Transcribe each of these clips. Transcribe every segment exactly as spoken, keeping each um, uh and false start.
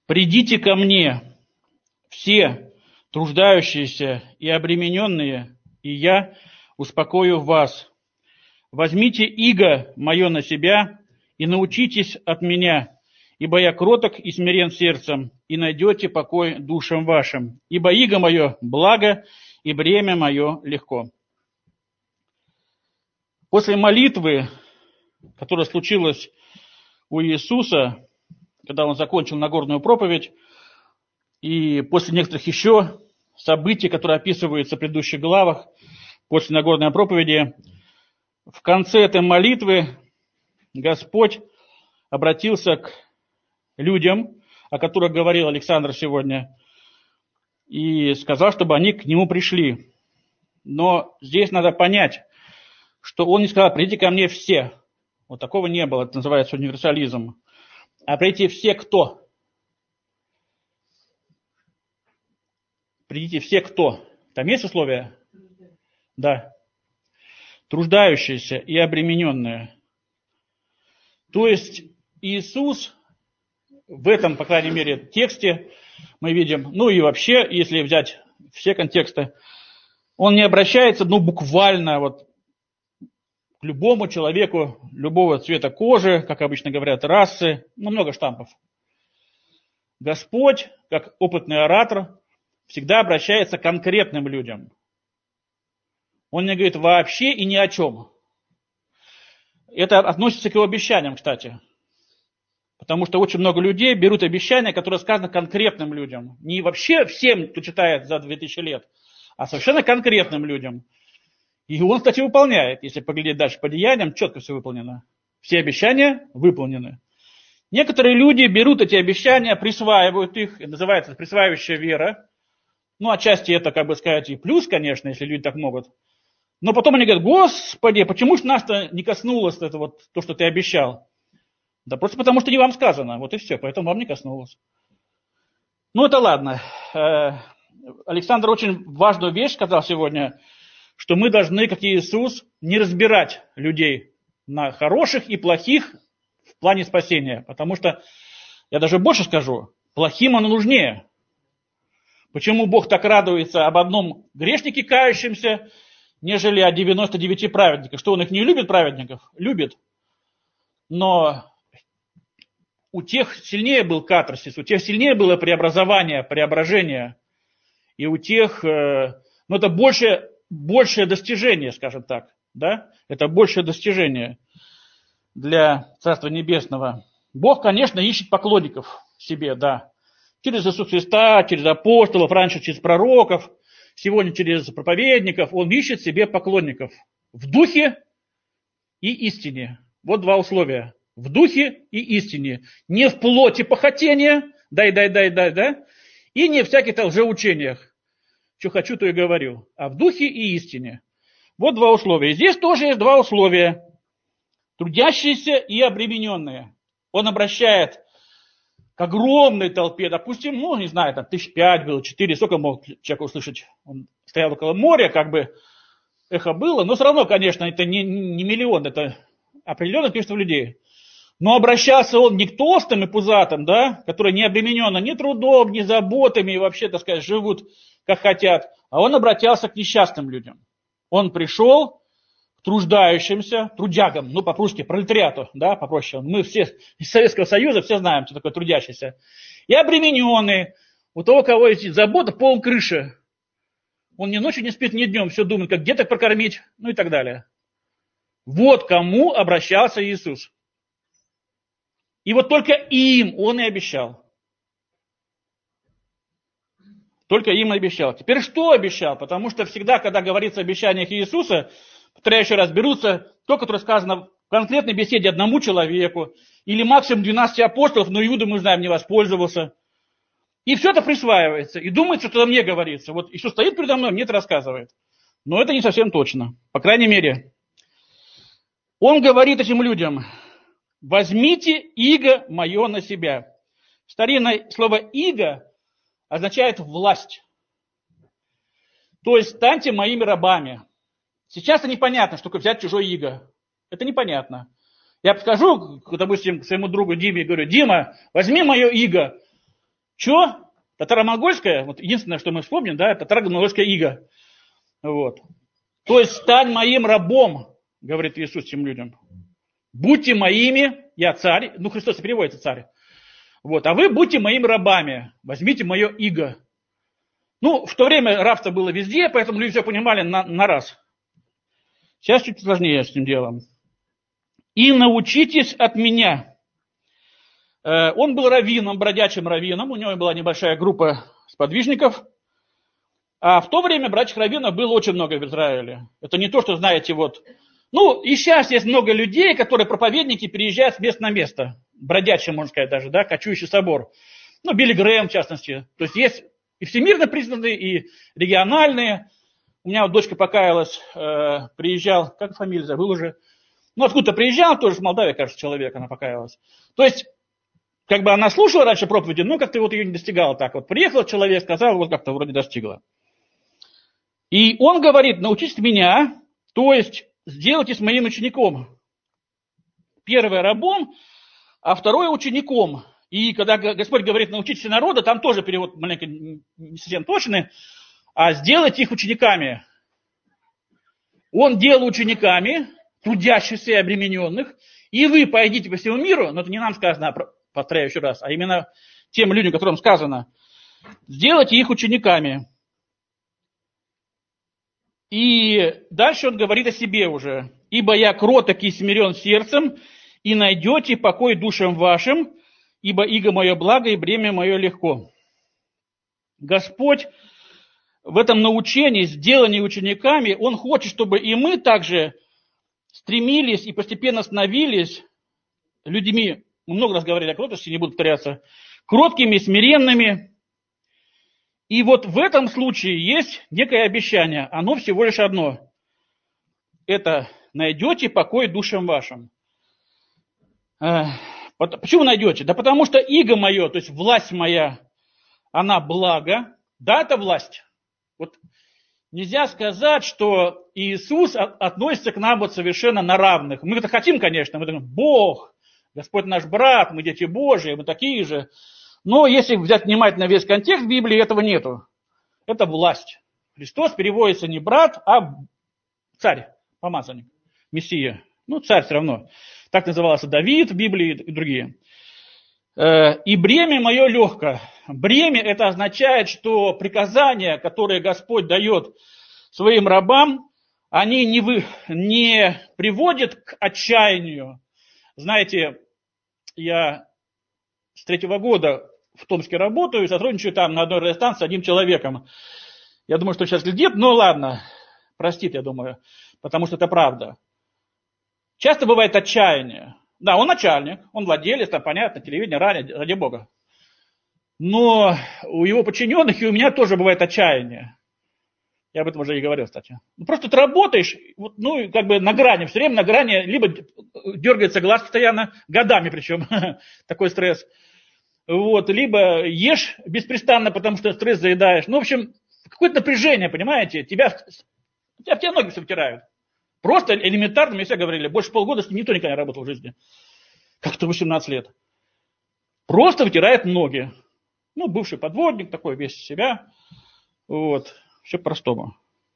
Придите ко мне, все труждающиеся и обремененные, и я успокою вас. Возьмите иго мое на себя и научитесь от меня, ибо я кроток и смирен сердцем, и найдете покой душам вашим. Ибо иго мое благо, и бремя мое легко. После молитвы, которая случилась у Иисуса, когда он закончил Нагорную проповедь, и после некоторых еще событий, которые описываются в предыдущих главах, после Нагорной проповеди, в конце этой молитвы Господь обратился к людям, о которых говорил Александр сегодня, и сказал, чтобы они к нему пришли. Но здесь надо понять, что он не сказал: придите ко мне все. Вот такого не было, это называется универсализм. А придите все кто? Придите все кто? Там есть условия? Да. Труждающиеся и обремененные. То есть Иисус в этом, по крайней мере, тексте мы видим, ну и вообще, если взять все контексты, он не обращается, ну, буквально вот к любому человеку, любого цвета кожи, как обычно говорят, расы, ну, много штампов. Господь, как опытный оратор, всегда обращается к конкретным людям. Он не говорит вообще и ни о чем. Это относится к его обещаниям, кстати. Потому что очень много людей берут обещания, которые сказаны конкретным людям. Не вообще всем, кто читает за две тысячи лет, а совершенно конкретным людям. И он, кстати, выполняет. Если поглядеть дальше по деяниям, четко все выполнено. Все обещания выполнены. Некоторые люди берут эти обещания, присваивают их. Это называется присваивающая вера. Ну, отчасти это, как бы сказать, и плюс, конечно, если люди так могут. Но потом они говорят: Господи, почему же нас-то не коснулось это вот то, что ты обещал? Да просто потому, что не вам сказано. Вот и все, поэтому вам не коснулось. Ну, это ладно. Александр очень важную вещь сказал сегодня, что мы должны, как Иисус, не разбирать людей на хороших и плохих в плане спасения. Потому что, я даже больше скажу, плохим оно нужнее. Почему Бог так радуется об одном грешнике кающемся, нежели о девяноста девяти праведниках? Что он их не любит, праведников? Любит. Но у тех сильнее был катарсис, у тех сильнее было преобразование, преображение. И у тех, ну, это больше, большее достижение, скажем так. Да? Это большее достижение для Царства Небесного. Бог, конечно, ищет поклонников себе, да. Через Иисуса Христа, через апостолов, раньше через пророков, сегодня через проповедников. Он ищет себе поклонников в духе и истине. Вот два условия. В духе и истине. Не в плоти похотения, дай, дай, дай, дай, да, и не в всяких лжеучениях. Что хочу, то и говорю. А в духе и истине. Вот два условия. И здесь тоже есть два условия. Трудящиеся и обремененные. Он обращает к огромной толпе, допустим, ну, не знаю, там тысяч пять было, четыре, сколько мог человек услышать? Он стоял около моря, как бы эхо было, но все равно, конечно, это не, не миллион, это определенное количество людей. Но обращался он не к толстым и пузатым, да, которые не обременены ни трудом, ни заботами, и вообще, так сказать, живут как хотят, а он обратился к несчастным людям. Он пришел к труждающимся, трудягам, ну, по-русски, пролетариату, да, попроще. Мы все из Советского Союза все знаем, что такое трудящийся. И обремененные, у того, у кого есть забота, пол крыши. Он ни ночью не спит, ни днем, все думает, как деток прокормить, ну и так далее. Вот кому обращался Иисус. И вот только им он и обещал. Только им и обещал. Теперь что обещал? Потому что всегда, когда говорится о обещаниях Иисуса, повторяю еще раз, берутся то, которое сказано в конкретной беседе одному человеку, или максимум двенадцати апостолов, но Иуда, мы знаем, не воспользовался. И все это присваивается. И думается, что это мне говорится. Вот Иисус стоит передо мной, мне это рассказывает. Но это не совсем точно. По крайней мере, он говорит этим людям: возьмите иго мое на себя. Старинное слово иго означает власть. То есть станьте моими рабами. Сейчас это непонятно, что такое взять чужое иго. Это непонятно. Я подхожу, допустим, к своему другу Диме и говорю: Дима, возьми мое иго. Че? Татаро-монгольская, вот единственное, что мы вспомним, да, татаро-монгольская ига. Вот. То есть стань моим рабом, говорит Иисус тем людям. Будьте моими, я царь, ну Христос и переводится царь. Вот, а вы будьте моими рабами, возьмите мое иго. Ну, в то время рабство было везде, поэтому люди все понимали на, на раз. Сейчас чуть сложнее с этим делом. И научитесь от меня. Он был раввином, бродячим раввином, у него была небольшая группа сподвижников. А в то время братьев раввинов было очень много в Израиле. Это не то, что знаете, вот. Ну, и сейчас есть много людей, которые проповедники переезжают с места на место. Бродячий, можно сказать даже, да, кочующий собор. Ну, Билли Грэм, в частности. То есть есть и всемирно признанные, и региональные. У меня вот дочка покаялась, э, приезжал, как фамилия, забыл уже. Ну, откуда-то приезжал, тоже с Молдавии, кажется, человек, она покаялась. То есть, как бы она слушала раньше проповеди, но как-то вот ее не достигала так. Вот приехал человек, сказал, вот как-то вроде достигла. И он говорит, научитесь меня, то есть сделайтесь моим учеником. Первое рабом, а второе учеником. И когда Господь говорит, научитесь народа, там тоже перевод маленько не совсем точный, а сделайте их учениками. Он делал учениками, трудящихся и обремененных, и вы пойдите по всему миру, но это не нам сказано, повторяю еще раз, а именно тем людям, которым сказано, сделайте их учениками. И дальше он говорит о себе уже. «Ибо я кроток и смирен сердцем, и найдете покой душам вашим, ибо иго мое благо, и бремя мое легко». Господь в этом научении, сделании учениками, Он хочет, чтобы и мы также стремились и постепенно становились людьми, мы много раз говорили о кротости, не буду повторяться, кроткими, смиренными. И вот в этом случае есть некое обещание, оно всего лишь одно. Это найдете покой душам вашим. Почему найдете? Да потому что иго мое, то есть власть моя, она благо. Да, это власть. Вот нельзя сказать, что Иисус относится к нам вот совершенно на равных. Мы это хотим, конечно, мы думаем, Бог, Господь наш брат, мы дети Божьи, мы такие же. Но если взять внимательно весь контекст Библии, этого нету. Это власть. Христос переводится не брат, а царь, помазанник, Мессия. Ну, царь все равно. Так назывался Давид в Библии и другие. И бремя мое легко. Бремя это означает, что приказания, которые Господь дает своим рабам, они не, вы, не приводят к отчаянию. Знаете, я с третьего года в Томске работаю, сотрудничаю там на одной радиостанции с одним человеком. Я думаю, что сейчас глядит, но ладно, простит, я думаю, потому что это правда. Часто бывает отчаяние. Да, он начальник, он владелец, там, понятно, телевидение, радио, ради бога. Но у его подчиненных и у меня тоже бывает отчаяние. Я об этом уже и говорил, кстати. Ну, просто ты работаешь, вот, ну, как бы на грани, все время на грани, либо дергается глаз постоянно, годами причем, такой стресс. Вот, либо ешь беспрестанно, потому что стресс заедаешь. Ну, в общем, какое-то напряжение, понимаете, тебя, тебя, тебя ноги все втирают. Просто элементарно, мне все говорили, больше полгода с ним никто никогда не работал в жизни. Как-то восемнадцать лет. Просто вытирает ноги. Ну, бывший подводник такой, весь из себя. Вот, все по-простому.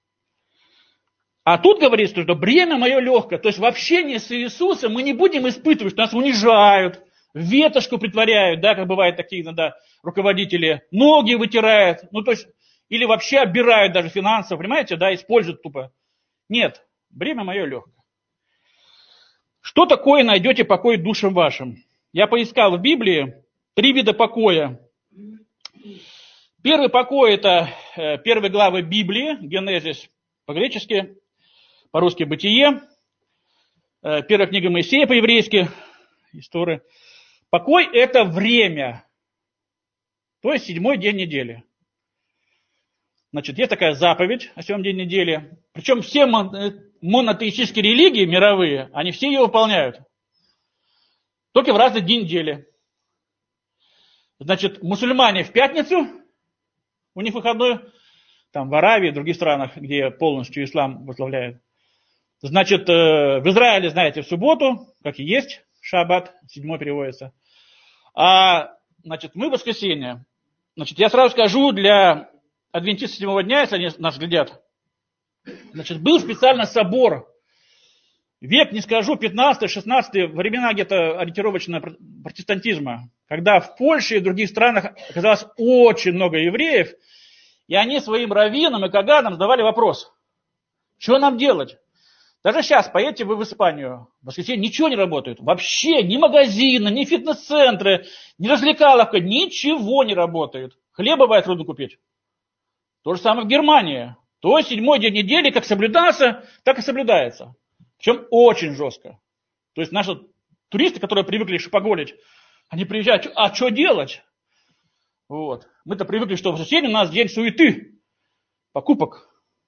А тут говорится, что бремя мое легкое. То есть в общении с Иисусом мы не будем испытывать, что нас унижают, ветошку притворяют, да, как бывают такие иногда руководители, ноги вытирают, ну, то есть, или вообще оббирают даже финансово, понимаете, да, используют тупо. Нет. Бремя мое легкое. Что такое найдете покой душам вашим? Я поискал в Библии три вида покоя. Первый покой – это первые главы Библии, Генезис по-гречески, по-русски Бытие, первая книга Моисея по-еврейски, история. Покой – это время, то есть седьмой день недели. Значит, есть такая заповедь о седьмом день недели. Причем все монотеистические религии мировые, они все ее выполняют. Только в разные дни недели. Значит, мусульмане в пятницу, у них выходной, там в Аравии, в других странах, где полностью ислам возглавляет. Значит, в Израиле, знаете, в субботу, как и есть, шаббат, седьмой переводится. А, значит, мы в воскресенье. Значит, я сразу скажу для адвентистов седьмого дня, если они нас глядят. Значит, был специально собор, век, не скажу, пятнадцатый-шестнадцатый, времена где-то ориентировочно протестантизма, когда в Польше и в других странах оказалось очень много евреев, и они своим раввинам и каганам задавали вопрос, что нам делать? Даже сейчас поедете вы в Испанию, в воскресенье ничего не работает. Вообще ни магазины, ни фитнес-центры, ни развлекаловка, ничего не работает. Хлеб бывает трудно купить. То же самое в Германии. То есть седьмой день недели как соблюдался, так и соблюдается. Причем очень жестко. То есть наши туристы, которые привыкли шопоголить, они приезжают, а что делать? Вот. Мы-то привыкли, что в воскресенье у нас день суеты, покупок.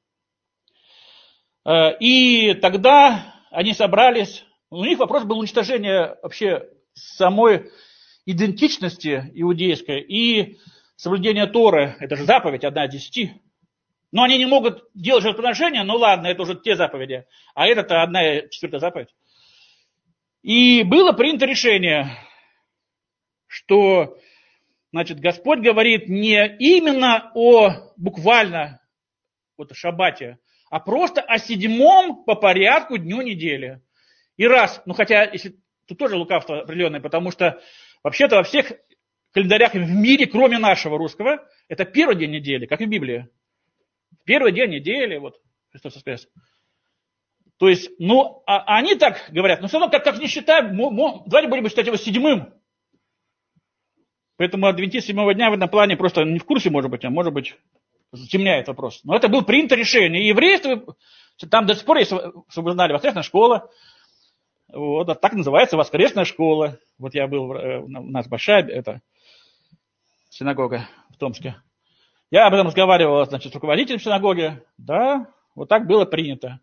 И тогда они собрались, у них вопрос был уничтожение вообще самой идентичности иудейской и соблюдение Торы, это же заповедь, одна из десяти. Но они не могут делать жертвоприношения, ну ладно, это уже те заповеди, а это-то одна четвертая заповедь. И было принято решение, что, значит, Господь говорит не именно о буквально вот о шаббате, а просто о седьмом по порядку дню недели. И раз, ну хотя, если тут тоже лукавство определенное, потому что вообще-то во всех календарях в мире, кроме нашего русского, это первый день недели, как и в Библии. Первый день недели, вот, Христос воскрес. То есть, ну, а они так говорят, но все равно, как, как не считаем, давайте будем считать его седьмым. Поэтому адвентист седьмого дня в этом плане просто не в курсе, может быть, а может быть, затемняет вопрос. Но это было принято решение. И еврейство, там до сих пор есть, чтобы вы знали, воскресная школа. Вот, а так называется воскресная школа. Вот я был, у нас большая это, синагога в Томске. Я об этом разговаривал, значит, с руководителем синагоги. Да, вот так было принято.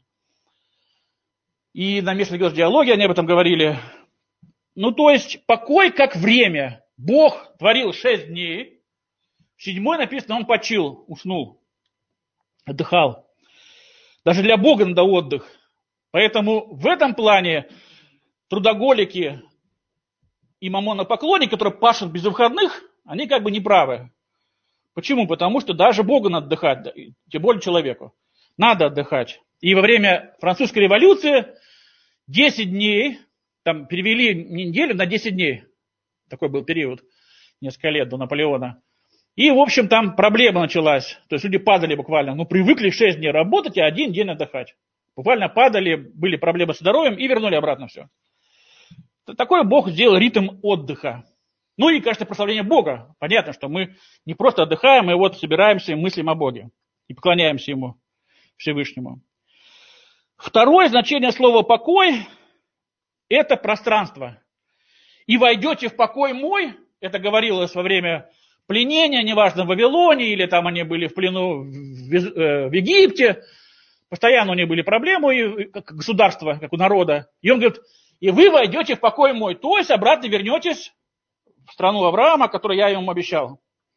И на межрелигиозной диалоге они об этом говорили. Ну, то есть, покой как время. Бог творил шесть дней. В седьмой написано, он почил, уснул, отдыхал. Даже для Бога надо отдых. Поэтому в этом плане трудоголики и мамонопоклонники, которые пашут без выходных, они как бы не правы. Почему? Потому что даже Богу надо отдыхать, тем более человеку. Надо отдыхать. И во время французской революции десять дней, там перевели неделю на десять дней. Такой был период, несколько лет до Наполеона. И, в общем, там проблема началась. То есть люди падали буквально, ну, привыкли шесть дней работать, а один день отдыхать. Буквально падали, были проблемы с здоровьем и вернули обратно все. Такой Бог сделал ритм отдыха. Ну и, конечно, прославление Бога. Понятно, что мы не просто отдыхаем, мы вот собираемся и мыслим о Боге. И поклоняемся Ему, Всевышнему. Второе значение слова «покой» – это пространство. «И войдете в покой мой», это говорилось во время пленения, неважно, в Вавилоне, или там они были в плену в Египте. Постоянно у них были проблемы, как государства, как у народа. И он говорит, и вы войдете в покой мой, то есть обратно вернетесь в страну Авраама, которую я ему обещал.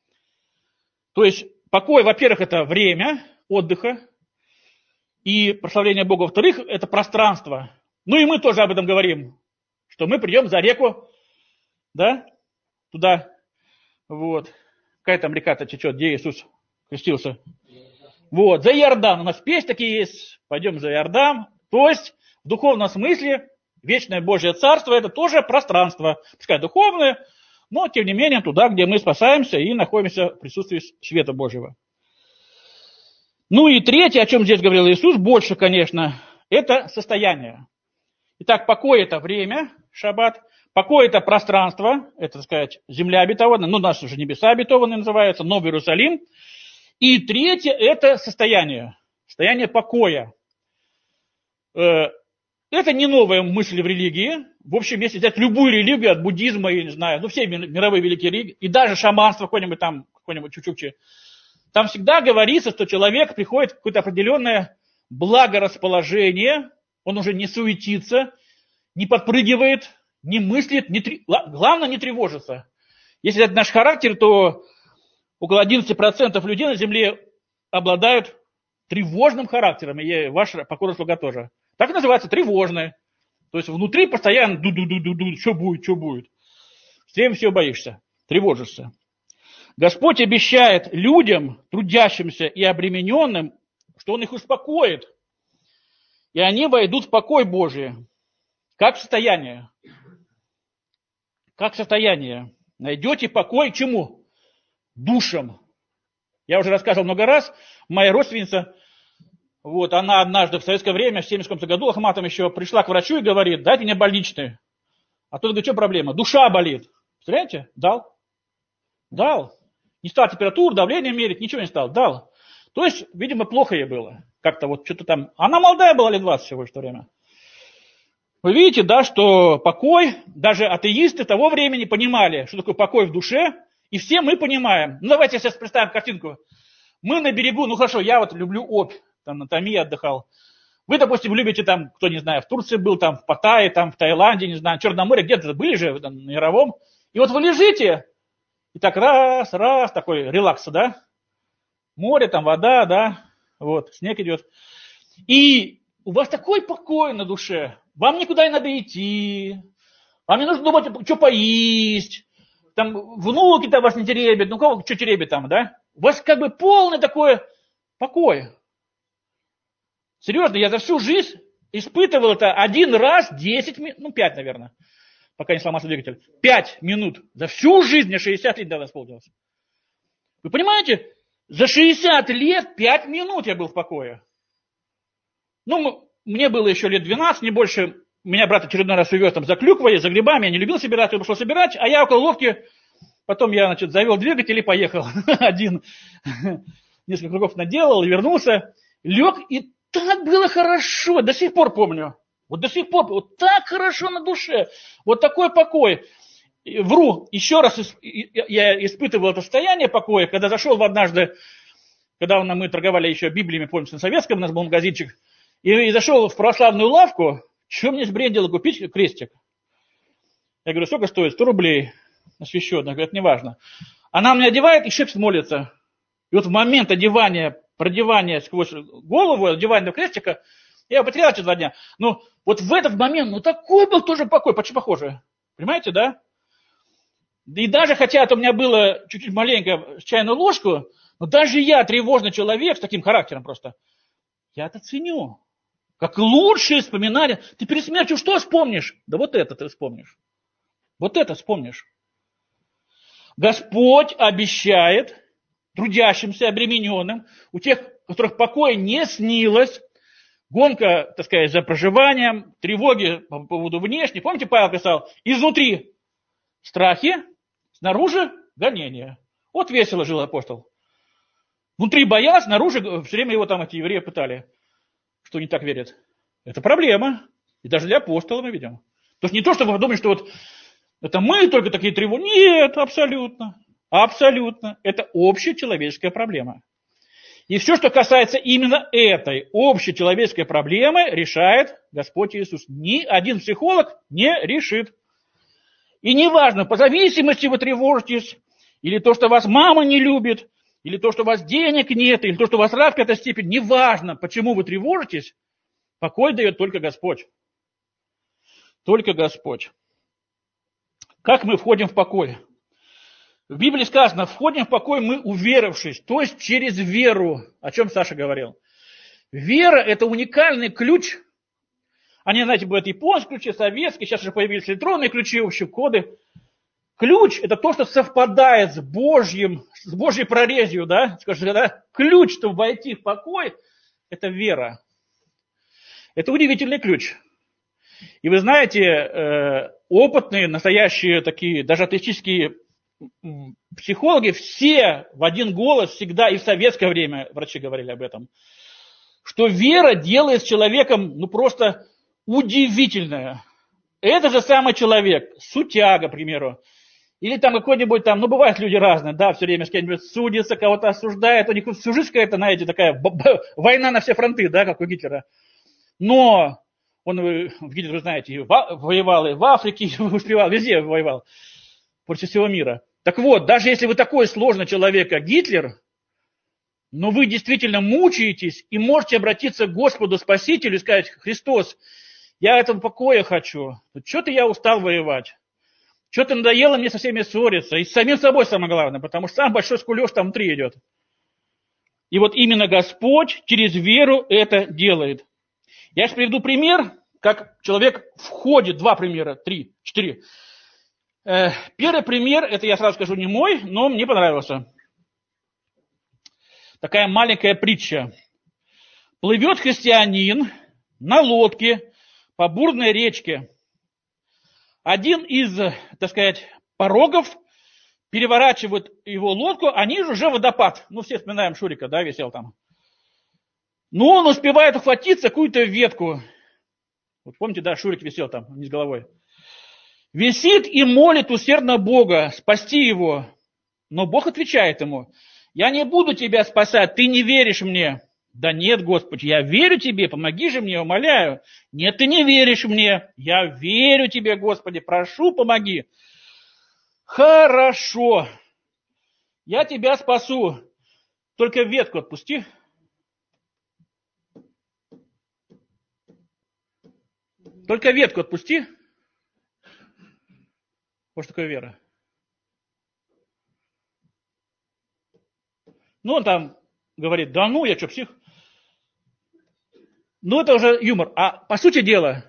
То есть покой, во-первых, это время отдыха, и прославление Бога, во-вторых, это пространство. Ну и мы тоже об этом говорим, что мы придем за реку, да, туда, вот, какая там река-то течет, где Иисус крестился. Вот, за Иордан, у нас песни такие есть, пойдем за Иордан, то есть в духовном смысле вечное Божье Царство это тоже пространство, пускай духовное, но тем не менее туда, где мы спасаемся и находимся в присутствии света Божьего. Ну и третье, о чем здесь говорил Иисус, больше, конечно, это состояние. Итак, покой это время, шаббат, покой это пространство, это, так сказать, земля обетованная, ну, у нас уже небеса обетованные называются, Новый Иерусалим. И третье это состояние, состояние покоя. Это не новая мысль в религии. В общем, если взять любую религию, от буддизма, я не знаю, ну, все мировые великие религии, и даже шаманство какое-нибудь там, какое-нибудь чучукчи, там всегда говорится, что человек приходит в какое-то определенное благорасположение, он уже не суетится, не подпрыгивает, не мыслит, не тр... главное не тревожится. Если это наш характер, то около одиннадцать процентов людей на Земле обладают тревожным характером, и ваша покорная слуга тоже. Так называется тревожное. То есть внутри постоянно ду-ду-ду-ду-ду, что будет, что будет. Всем все боишься, тревожишься. Господь обещает людям, трудящимся и обремененным, что Он их успокоит, и они войдут в покой Божий. Как состояние? Как состояние? Найдете покой к чему? Душам. Я уже рассказывал много раз, моя родственница, вот, она однажды в советское время, в семьдесят каком-то году, Ахматом еще, пришла к врачу и говорит: дайте мне больничный. А тот говорит: что проблема? Душа болит. Представляете? Дал. Дал. Не стал температуру, давление мерить, ничего не стал. Дал. То есть, видимо, плохо ей было. Как-то вот что-то там. Она молодая была, лет двадцать всего в то время. Вы видите, да, что покой, даже атеисты того времени понимали, что такое покой в душе. И все мы понимаем. Ну, давайте сейчас представим картинку. Мы на берегу, ну хорошо, я вот люблю Обь, там на Томи отдыхал. Вы, допустим, любите там, кто не знаю, в Турции был, там в Паттайе, там в Таиланде, не знаю, в Черном море, где-то были же, там, на Яровом. И вот вы лежите, и так раз, раз, такой релакс, да? Море, там вода, да, вот, снег идет. И у вас такой покой на душе, вам никуда не надо идти, вам не нужно думать, что поесть. Там внуки-то вас не теребят, ну кого, что теребит там, да? У вас как бы полный такой покой. Серьезно, я за всю жизнь испытывал это один раз, десять минут, ну пять, наверное, пока не сломался двигатель. Пять минут. За всю жизнь, мне шестьдесят лет недавно исполнилось. Вы понимаете, за шестьдесят лет пять минут я был в покое. Ну, мне было еще лет двенадцать, не больше. Меня брат очередной раз увез там за клюквой, за грибами, я не любил собирать, он пошел собирать, а я около лодки, потом я, значит, завел двигатель и поехал один, несколько кругов наделал, вернулся, лег, и так было хорошо, до сих пор помню, вот до сих пор, вот так хорошо на душе, вот такой покой. Вру, еще раз я испытывал это состояние покоя, когда зашел в однажды, когда мы торговали еще Библиями, помните, на Советском, у нас был магазинчик, и зашел в православную лавку. Что мне сбрендило купить крестик? Я говорю: сколько стоит? сто рублей освященных. Говорит: неважно. Она мне одевает и шепчет, молится. И вот в момент одевания, продевания сквозь голову, одевания крестика, я потерял через два дня. Но вот в этот момент, ну такой был тоже покой, почти похоже. Понимаете, да? И даже хотя это у меня было чуть-чуть маленько, чайную ложку, но даже я, тревожный человек, с таким характером просто, я это ценю. Как лучшее вспоминание. Ты перед смертью что вспомнишь? Да вот это ты вспомнишь. Вот это вспомнишь. Господь обещает трудящимся, обремененным, у тех, у которых покоя не снилось, гонка, так сказать, за проживанием, тревоги по поводу внешней. Помните, Павел писал: изнутри страхи, снаружи гонения. Вот весело жил апостол. Внутри боялся, снаружи все время его там эти евреи пытали, что не так верят. Это проблема. И даже для апостола мы видим. То есть не то, что вы думаете, что вот это мы только такие тревоги. Нет, абсолютно. Абсолютно. Это общечеловеческая проблема. И все, что касается именно этой общечеловеческой проблемы, решает Господь Иисус. Ни один психолог не решит. И неважно, по зависимости вы тревожитесь, или то, что вас мама не любит, или то, что у вас денег нет, или то, что у вас рак в какой-то степени, неважно, почему вы тревожитесь, покой дает только Господь. Только Господь. Как мы входим в покой? В Библии сказано: входим в покой мы уверовавшись, то есть через веру. О чем Саша говорил? Вера – это уникальный ключ. Они, знаете, бывают японские ключи, советские, сейчас уже появились электронные ключи, общие коды. Ключ – это то, что совпадает с Божьим, с Божьей прорезью, да? Скажите, да? Ключ, чтобы войти в покой – это вера. Это удивительный ключ. И вы знаете, опытные, настоящие такие, даже атеистические психологи, все в один голос всегда, и в советское время врачи говорили об этом, что вера делает с человеком, ну, просто удивительное. Это же самый человек, сутяга, к примеру, или там какой-нибудь там, ну, бывают люди разные, да, все время с кем-нибудь судится, кого-то осуждает, у них всю жизнь какая-то, знаете, такая война на все фронты, да, как у Гитлера. Но он, в Гитлер, вы знаете, воевал и в Африке, и успевал, везде воевал против всего мира. Так вот, даже если вы такой сложный человек, как Гитлер, но вы действительно мучаетесь и можете обратиться к Господу Спасителю и сказать: Христос, я этого покоя хочу, что-то я устал воевать. Что-то надоело мне со всеми ссориться. И с самим собой самое главное, потому что сам большой скулеж там внутри идет. И вот именно Господь через веру это делает. Я сейчас приведу пример, как человек входит. Два примера, три, четыре. Первый пример, это я сразу скажу не мой, но мне понравился. Такая маленькая притча. Плывет христианин на лодке по бурной речке. Один из, так сказать, порогов переворачивает его лодку, а ниже уже водопад. Ну, все вспоминаем Шурика, да, висел там. Но он успевает ухватиться какую-то ветку. Вот помните, да, Шурик висел там вниз головой. Висит и молит усердно Бога спасти его. Но Бог отвечает ему: я не буду тебя спасать, ты не веришь мне. Да нет, Господи, я верю тебе, помоги же мне, умоляю. Нет, ты не веришь мне. Я верю тебе, Господи, прошу, помоги. Хорошо, я тебя спасу, только ветку отпусти. Только ветку отпусти. Вот что такое вера. Ну, он там говорит: да ну, я что, псих? Ну, это уже юмор. А по сути дела,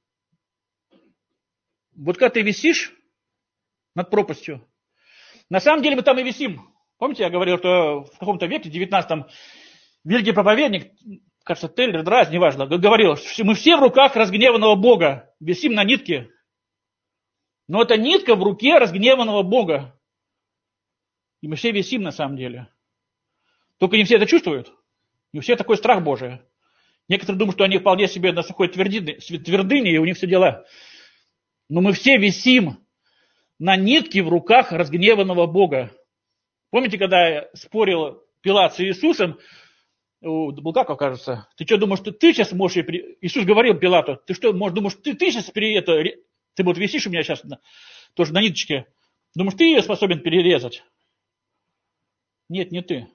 вот когда ты висишь над пропастью, на самом деле мы там и висим. Помните, я говорил, что в каком-то веке, девятнадцатом, великий проповедник, кажется, Теллер, Драйз, неважно, говорил, что мы все в руках разгневанного Бога, висим на нитке. Но это нитка в руке разгневанного Бога. И мы все висим на самом деле. Только не все это чувствуют. Не у всех такой страх Божий. Некоторые думают, что они вполне себе на сухой твердыне, твердыне, и у них все дела. Но мы все висим на нитке в руках разгневанного Бога. Помните, когда спорил Пилат с Иисусом, у Булгакова, кажется, ты что думаешь, что ты сейчас можешь... Иисус говорил Пилату: ты что, можешь, думаешь, ты, ты сейчас пере... это, ты вот висишь у меня сейчас на, тоже на ниточке, думаешь, ты ее способен перерезать? Нет, не ты.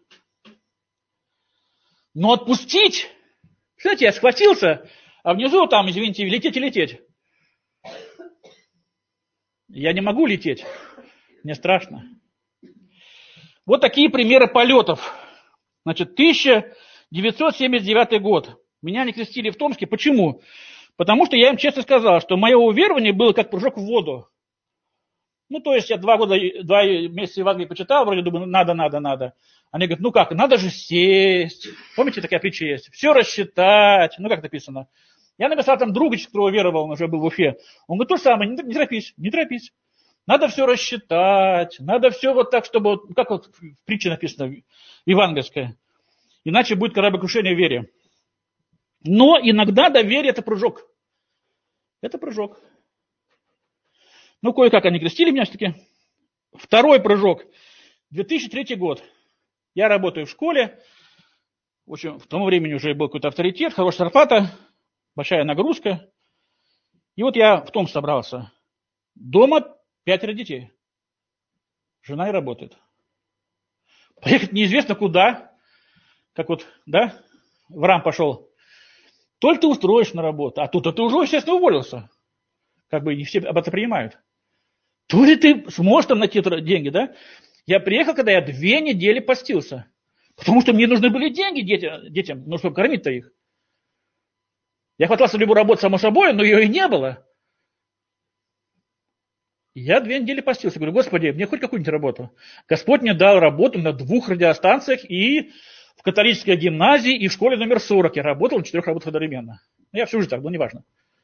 Но отпустить... Знаете, я схватился, а внизу там, извините, лететь и лететь. Я не могу лететь. Мне страшно. Вот такие примеры полетов. Значит, тысяча девятьсот семьдесят девятый год. Меня не крестили в Томске. Почему? Потому что я им честно сказал, что мое уверование было как прыжок в воду. Ну, то есть я два года, два месяца Евангелие почитал, вроде думаю, надо, надо, надо. Они говорят: ну как, надо же сесть. Помните, такая притча есть? Все рассчитать. Ну, как написано? Я написал там друга, кто веровал, он уже был в Уфе. Он говорит: то же самое, не, не торопись, не торопись. Надо все рассчитать, надо все вот так, чтобы, как вот в притче написано, евангельская. Иначе будет кораблекрушение в вере. Но иногда доверие – это прыжок. Это прыжок. Ну, кое-как они крестили меня все-таки. Второй прыжок. две тысячи третий год. Я работаю в школе. В общем, в тому времени уже был какой-то авторитет, хорошая зарплата, большая нагрузка. И вот я в том собрался. Дома пятеро детей. Жена и работает. Поехать неизвестно куда. Как вот, да, в рам пошел. То ли ты устроишь на работу, а тут ты уже, естественно, уволился. Как бы не все об этом принимают. То ли ты сможешь там найти деньги, да? Я приехал, когда я две недели постился. Потому что мне нужны были деньги детям, детям ну, чтобы кормить-то их. Я хватался в любую работу, само собой, но ее и не было. Я две недели постился. Говорю: Господи, мне хоть какую-нибудь работу. Господь мне дал работу на двух радиостанциях и в католической гимназии, и в школе номер сорок. Я работал на четырех работах одновременно. Я всю жизнь так, но неважно.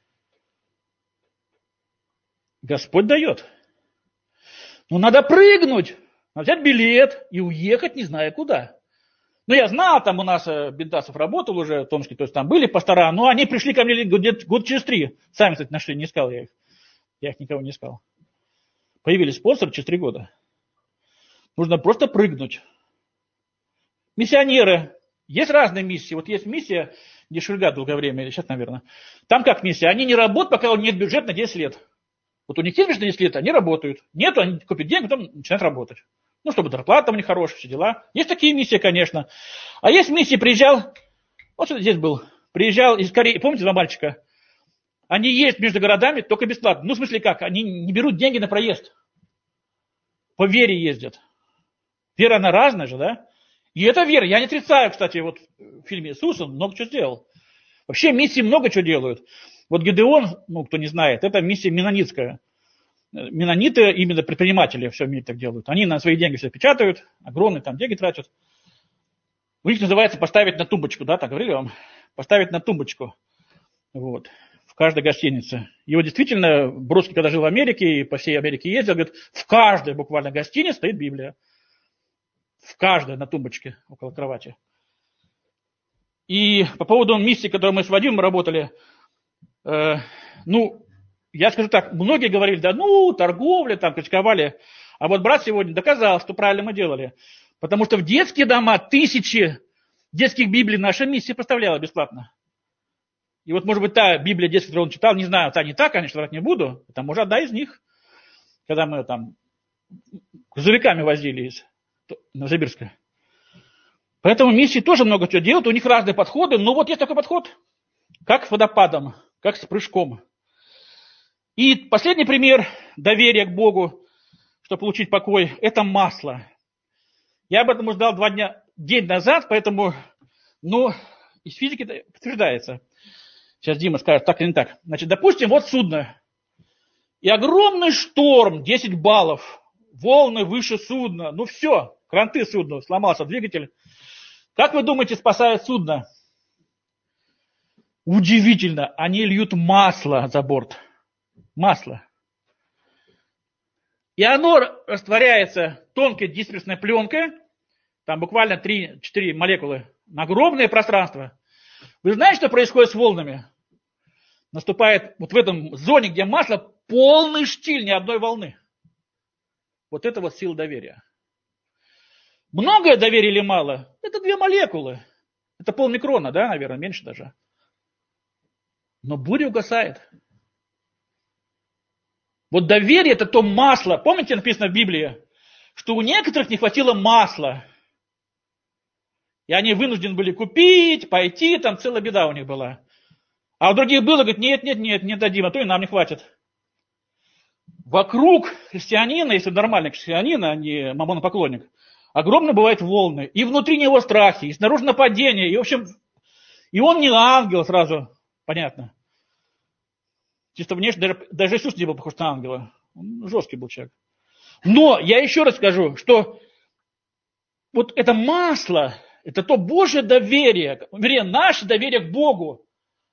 Господь дает. Но надо прыгнуть. Надо взять билет и уехать, не зная куда. Ну, я знал, там у нас Бендасов работал уже в Томске, то есть там были пастора, но они пришли ко мне где-то год через три. Сами, кстати, нашли, не искал я их. Я их никого не искал. Появились спонсоры через три года. Нужно просто прыгнуть. Миссионеры. Есть разные миссии. Вот есть миссия, где Шульга долгое время, сейчас, наверное. Там как миссия? Они не работают, пока у них нет бюджета на десять лет. Вот у них есть бюджет на десять лет, они работают. Нету, они копят деньги, потом начинают работать. Ну, чтобы зарплата у них хорошая, все дела. Есть такие миссии, конечно. А есть миссии, приезжал, вот что здесь был, приезжал из Кореи, помните два мальчика? Они есть между городами только бесплатно. Ну, в смысле как? Они не берут деньги на проезд. По вере ездят. Вера, она разная же, да? И это вера. Я не отрицаю, кстати, вот в фильме Иисус, он много чего сделал. Вообще миссии много чего делают. Вот Гедеон, ну, кто не знает, это миссия менонитская. Менониты именно предприниматели все в мире так делают. Они на свои деньги все печатают, огромные там деньги тратят. У них называется поставить на тумбочку, да, так говорили вам? Поставить на тумбочку. Вот. В каждой гостинице. Его действительно, Бродский, когда жил в Америке и по всей Америке ездил, говорит, в каждой буквально гостинице стоит Библия. В каждой на тумбочке около кровати. И по поводу миссии, которую мы с Вадимом работали, э, ну, я скажу так, многие говорили, да ну, торговля, там, критиковали. А вот брат сегодня доказал, что правильно мы делали. Потому что в детские дома тысячи детских Библий наша миссия поставляла бесплатно. И вот, может быть, та Библия детская, которую он читал, не знаю, та не та, конечно, врать не буду. Это, может, одна из них. Когда мы там грузовиками возили из Новосибирска. Поэтому миссии тоже много чего делают. У них разные подходы. Но вот есть такой подход, как с водопадом, как с прыжком. И последний пример доверия к Богу, чтобы получить покой, это масло. Я об этом узнал два дня, день назад, поэтому, ну, из физики это подтверждается. Сейчас Дима скажет, так или не так. Значит, допустим, вот судно. И огромный шторм, десять баллов, волны выше судна. Ну все, кранты судна, сломался двигатель. Как вы думаете, спасает судно? Удивительно, они льют масло за борт. Масло. И оно растворяется тонкой дисперсной пленкой, там буквально три-четыре молекулы, на огромное пространство. Вы знаете, что происходит с волнами? Наступает вот в этом зоне, где масло, полный штиль, ни одной волны. Вот это вот сила доверия. Многое доверие или мало? Это две молекулы. Это полмикрона, да, наверное, меньше даже. Но буря угасает. Вот доверие – это то масло. Помните, написано в Библии, что у некоторых не хватило масла. И они вынуждены были купить, пойти, там целая беда у них была. А у других было, говорит, нет, нет, нет, не дадим, а то и нам не хватит. Вокруг христианина, если нормальный христианин, а не мамонопоклонник, огромно бывают волны. И внутри него страхи, и снаружи нападения. И, в общем, и он не ангел сразу, понятно. Чисто внешне, даже, даже Иисус не был похож на ангела. Он жесткий был человек. Но я еще раз скажу, что вот это масло, это то Божье доверие, вернее, наше доверие к Богу,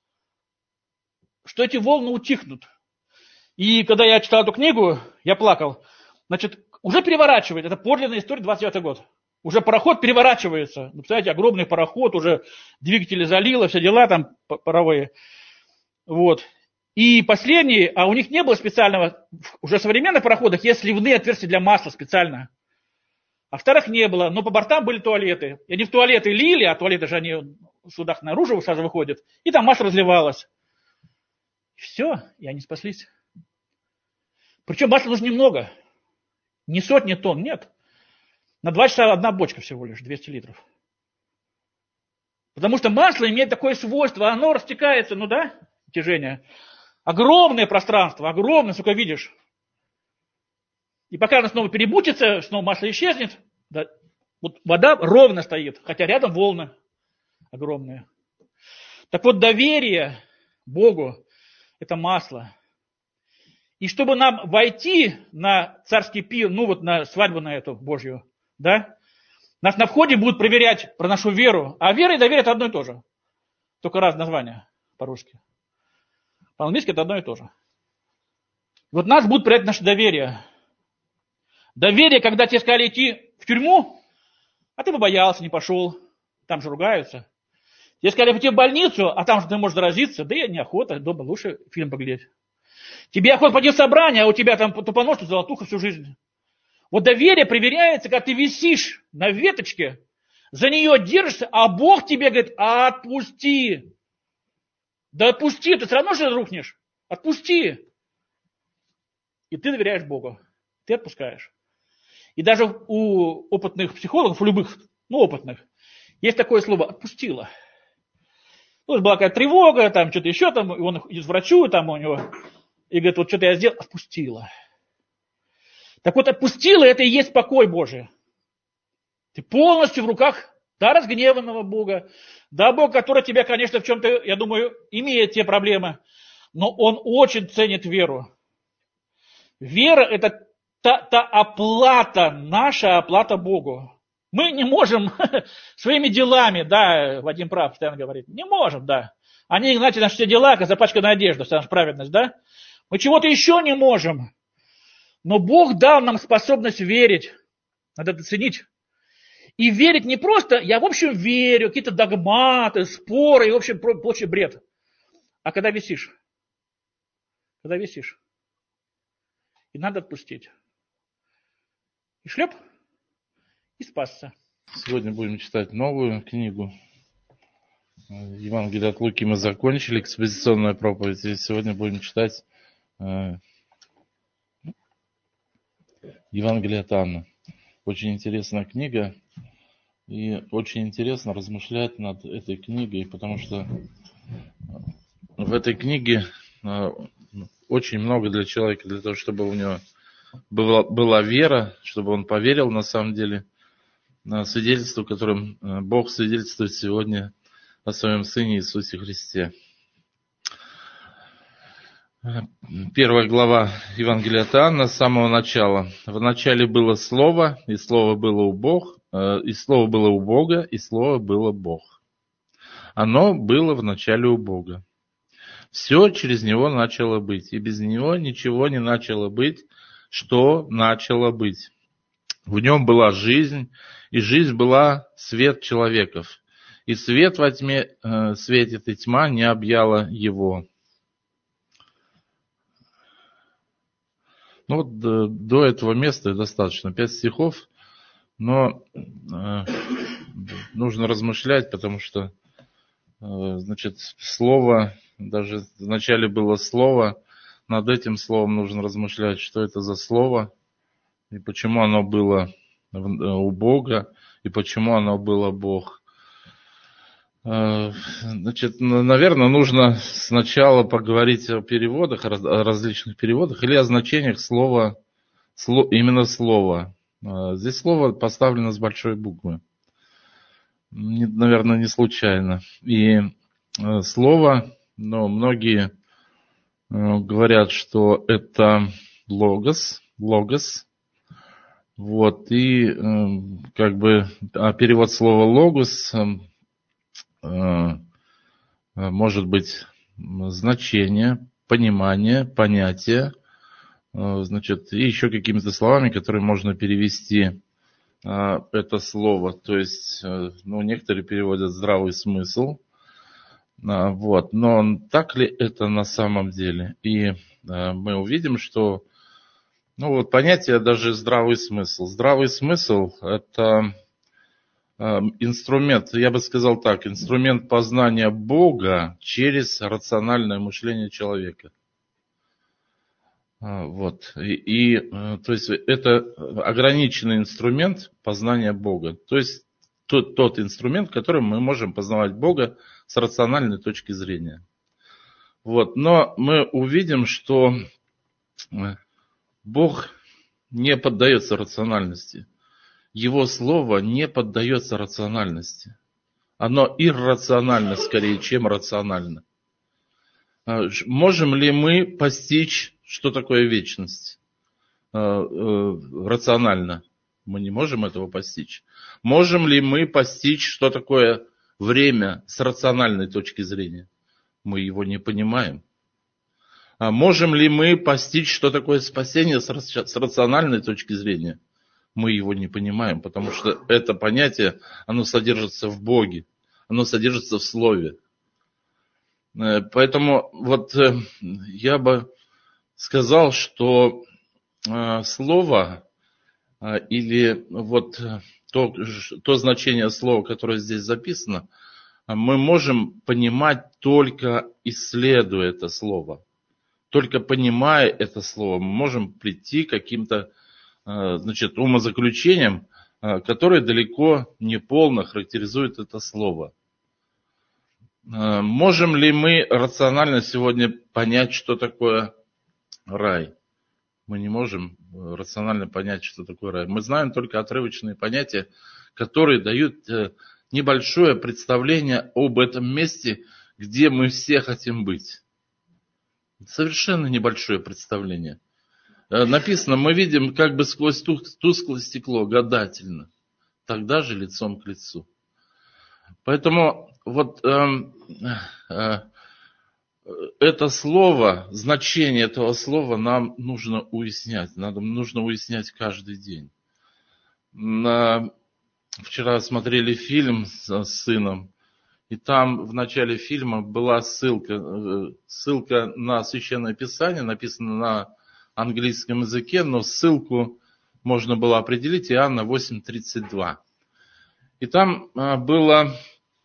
что эти волны утихнут. И когда я читал эту книгу, я плакал. Значит, уже переворачивает, это подлинная история, двадцать девятый год. Уже пароход переворачивается. Ну, представляете, огромный пароход, уже двигатели залило, все дела там паровые. Вот. И последние, а у них не было специального, уже в современных пароходах есть сливные отверстия для масла специально. А в старых не было, но по бортам были туалеты. И они в туалеты лили, а туалеты же они в судах наружу сразу выходят. И там масло разливалось. И все, и они спаслись. Причем масла нужно немного. Не сотни тонн, нет. На два часа одна бочка всего лишь, двести литров. Потому что масло имеет такое свойство, оно растекается, ну да, тяжение. Огромное пространство, огромное, сколько видишь. И пока оно снова перебудется, снова масло исчезнет, да, вот вода ровно стоит, хотя рядом волны огромные. Так вот, доверие Богу – это масло. И чтобы нам войти на царский пир, ну вот на свадьбу на эту Божью, да, нас на входе будут проверять про нашу веру. А вера и доверие – это одно и то же. Только разные названия по-русски. По-английски это одно и то же. Вот нас будут проверять наше доверие. Доверие, когда тебе сказали идти в тюрьму, а ты побоялся, не пошел. Там же ругаются. Тебе сказали пойти в больницу, а там же ты можешь заразиться. Да и неохота, дома лучше фильм поглядеть. Тебе охота пойти в собрание, а у тебя там тупонос, золотуха всю жизнь. Вот доверие проверяется, когда ты висишь на веточке, за нее держишься, а Бог тебе говорит, отпусти. Да отпусти, ты все равно же рухнешь. Отпусти. И ты доверяешь Богу. Ты отпускаешь. И даже у опытных психологов, у любых, ну опытных, есть такое слово «отпустила». Ну, была какая-то тревога, там что-то еще, там, и он идет к врачу, там у него, и говорит, вот что-то я сделал, отпустила. Так вот, отпустила, это и есть покой Божий. Ты полностью в руках, да, разгневанного Бога, да, Бог, который тебя, конечно, в чем-то, я думаю, имеет те проблемы, но Он очень ценит веру. Вера – это та, та оплата, наша оплата Богу. Мы не можем своими делами, да, Вадим прав, постоянно говорит, не можем, да. Они, знаете, наши все дела, как запачканная одежда, вся наша праведность, да. Мы чего-то еще не можем. Но Бог дал нам способность верить. Надо это ценить. И верить не просто, я в общем верю, какие-то догматы, споры и в общем прочий бред. А когда висишь, когда висишь, и надо отпустить. И шлеп, и спасся. Сегодня будем читать новую книгу. Евангелие от Луки мы закончили, экспозиционная проповедь. И сегодня будем читать э, Евангелие от Анны. Очень интересная книга. И очень интересно размышлять над этой книгой, потому что в этой книге э, очень много для человека, для того, чтобы у него была, была вера, чтобы он поверил на самом деле на свидетельство, которым Бог свидетельствует сегодня о своем Сыне Иисусе Христе. Первая глава Евангелия от Иоанна с самого начала. В начале было Слово, и Слово было у Бога, и Слово было у Бога, и Слово было Бог. Оно было в начале у Бога. Все через Него начало быть, и без Него ничего не начало быть, что начало быть. В Нем была жизнь, и жизнь была свет человеков. И свет во тьме э, светит, и тьма не объяла его. Ну вот до, до этого места достаточно, пять стихов, но э, нужно размышлять, потому что, э, значит, слово, даже вначале было слово, над этим словом нужно размышлять, что это за слово, и почему оно было у Бога, и почему оно было Бог. Значит, наверное, нужно сначала поговорить о переводах, о различных переводах, или о значениях слова, именно слова. Здесь слово поставлено с большой буквы. Наверное, не случайно. И слово, но многие говорят, что это логос, логос. Вот, и как бы а перевод слова логос может быть значение, понимание, понятие, значит, и еще какими-то словами, которые можно перевести это слово. То есть, ну, некоторые переводят здравый смысл, вот, но так ли это на самом деле? И мы увидим, что, ну, вот понятие даже здравый смысл. Здравый смысл – это инструмент, я бы сказал так, инструмент познания Бога через рациональное мышление человека. Вот. И, и то есть это ограниченный инструмент познания Бога. То есть тот, тот инструмент, которым мы можем познавать Бога с рациональной точки зрения. Вот. Но мы увидим, что Бог не поддается рациональности. Его слово не поддается рациональности. Оно иррационально скорее, чем рационально. Можем ли мы постичь, что такое вечность? Рационально. Мы не можем этого постичь. Можем ли мы постичь, что такое время с рациональной точки зрения? Мы его не понимаем. Можем ли мы постичь, что такое спасение с рациональной точки зрения? Мы его не понимаем, потому что это понятие, оно содержится в Боге, оно содержится в Слове. Поэтому вот я бы сказал, что Слово или вот то, то значение слова, которое здесь записано, мы можем понимать только исследуя это слово. Только понимая это слово, мы можем прийти к каким-то, значит, умозаключениям, которые далеко не полно характеризуют это слово. Можем ли мы рационально сегодня понять, что такое рай? Мы не можем рационально понять, что такое рай. Мы знаем только отрывочные понятия, которые дают небольшое представление об этом месте, где мы все хотим быть. Совершенно небольшое представление. Написано, мы видим как бы сквозь тусклое стекло, гадательно. Тогда же лицом к лицу. Поэтому вот э, э, это слово, значение этого слова нам нужно уяснять. Нам нужно уяснять каждый день. На, вчера смотрели фильм с, с сыном, и там в начале фильма была ссылка, ссылка на Священное Писание, написано на английском языке, но ссылку можно было определить, Иоанна восемь тридцать два. И там было,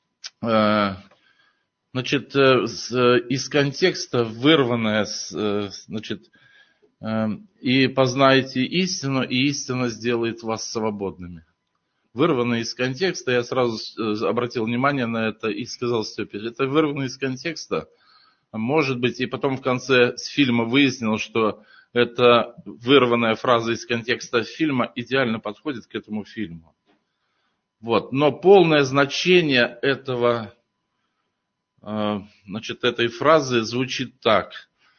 значит, из контекста вырванное, значит, и познаете истину, и истина сделает вас свободными. Вырвано из контекста, я сразу обратил внимание на это и сказал Степе, это вырвано из контекста, может быть, и потом в конце фильма выяснил, что эта вырванная фраза из контекста фильма идеально подходит к этому фильму. Вот. Но полное значение этого, значит, этой фразы звучит так.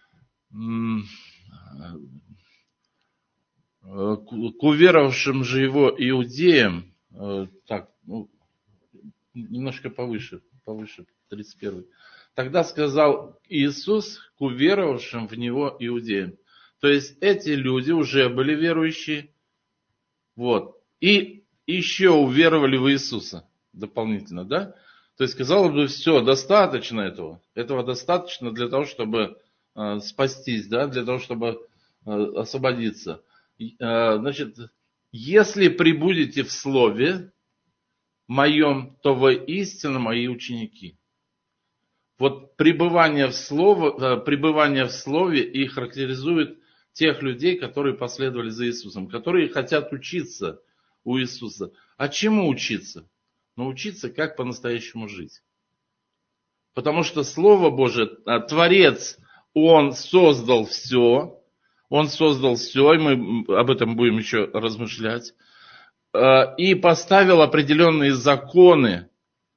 К уверовавшим же его иудеям, так, ну, немножко повыше, повыше, тридцать первый. Тогда сказал Иисус к уверовавшим в него иудеям. То есть эти люди уже были верующие, вот, и еще уверовали в Иисуса дополнительно, да? То есть, казалось бы, все, достаточно этого. Этого достаточно для того, чтобы э, спастись, да, для того, чтобы э, освободиться. Э, значит, если пребудете в Слове моем, то вы истинно мои ученики. Вот пребывание в, слово, э, пребывание в Слове и характеризует тех людей, которые последовали за Иисусом, которые хотят учиться у Иисуса. А чему учиться? Ну, учиться, как по-настоящему жить. Потому что Слово Божие, Творец, Он создал все. Он создал все, и мы об этом будем еще размышлять. И поставил определенные законы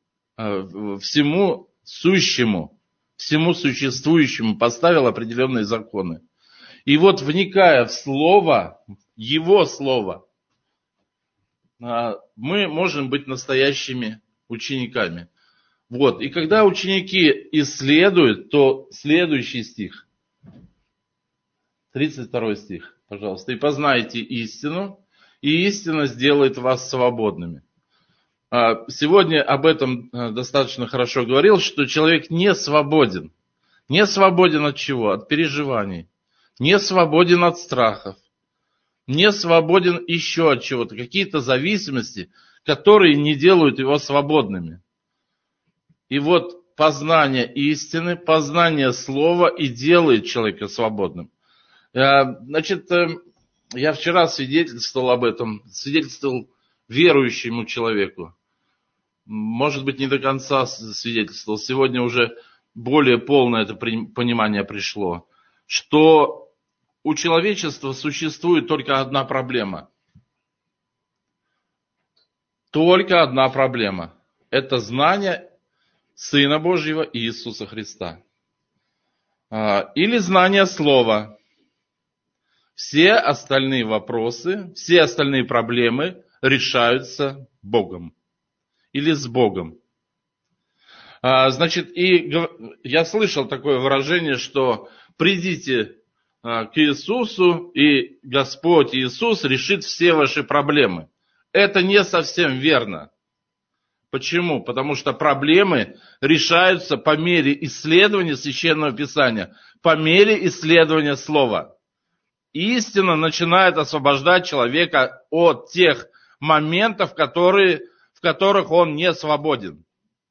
всему сущему, всему существующему, поставил определенные законы. И вот, вникая в Слово, Его Слово, мы можем быть настоящими учениками. Вот. И когда ученики исследуют, то следующий стих, тридцать второй стих, пожалуйста. «И познаете истину, и истина сделает вас свободными». Сегодня об этом достаточно хорошо говорил, что человек не свободен. Не свободен от чего? От переживаний. Не свободен от страхов. Не свободен еще от чего-то. Какие-то зависимости, которые не делают его свободными. И вот познание истины, познание слова и делает человека свободным. Значит, я вчера свидетельствовал об этом, свидетельствовал верующему человеку. Может быть, не до конца свидетельствовал. Сегодня уже более полное это понимание пришло, что у человечества существует только одна проблема. Только одна проблема. Это знание Сына Божьего Иисуса Христа. Или знание Слова. Все остальные вопросы, все остальные проблемы решаются Богом. Или с Богом. Значит, и я слышал такое выражение, что придите к Иисусу, и Господь Иисус решит все ваши проблемы. Это не совсем верно. Почему? Потому что проблемы решаются по мере исследования Священного Писания, по мере исследования Слова. Истина начинает освобождать человека от тех моментов, которые, в которых он не свободен.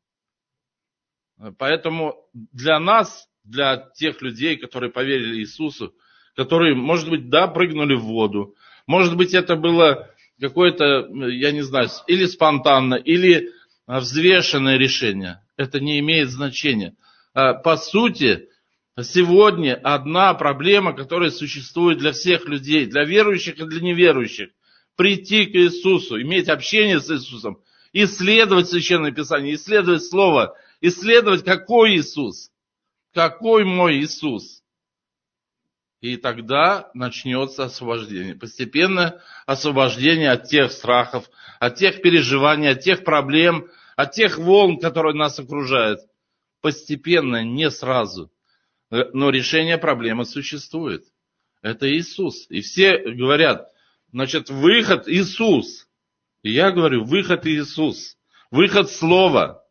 Поэтому для нас, для тех людей, которые поверили Иисусу, которые, может быть, да, прыгнули в воду, может быть, это было какое-то, я не знаю, или спонтанно, или взвешенное решение. это не имеет значения. По сути, сегодня одна проблема, которая существует для всех людей, для верующих и для неверующих. Прийти к Иисусу, иметь общение с Иисусом, исследовать Священное Писание, исследовать Слово, исследовать, какой Иисус, какой мой Иисус. И тогда начнется освобождение. Постепенное освобождение от тех страхов, от тех переживаний, от тех проблем, от тех волн, которые нас окружают. Постепенно, не сразу. Но решение проблемы существует. Это Иисус. И все говорят, значит, выход Иисус. И я говорю, выход Иисус. Выход Слова.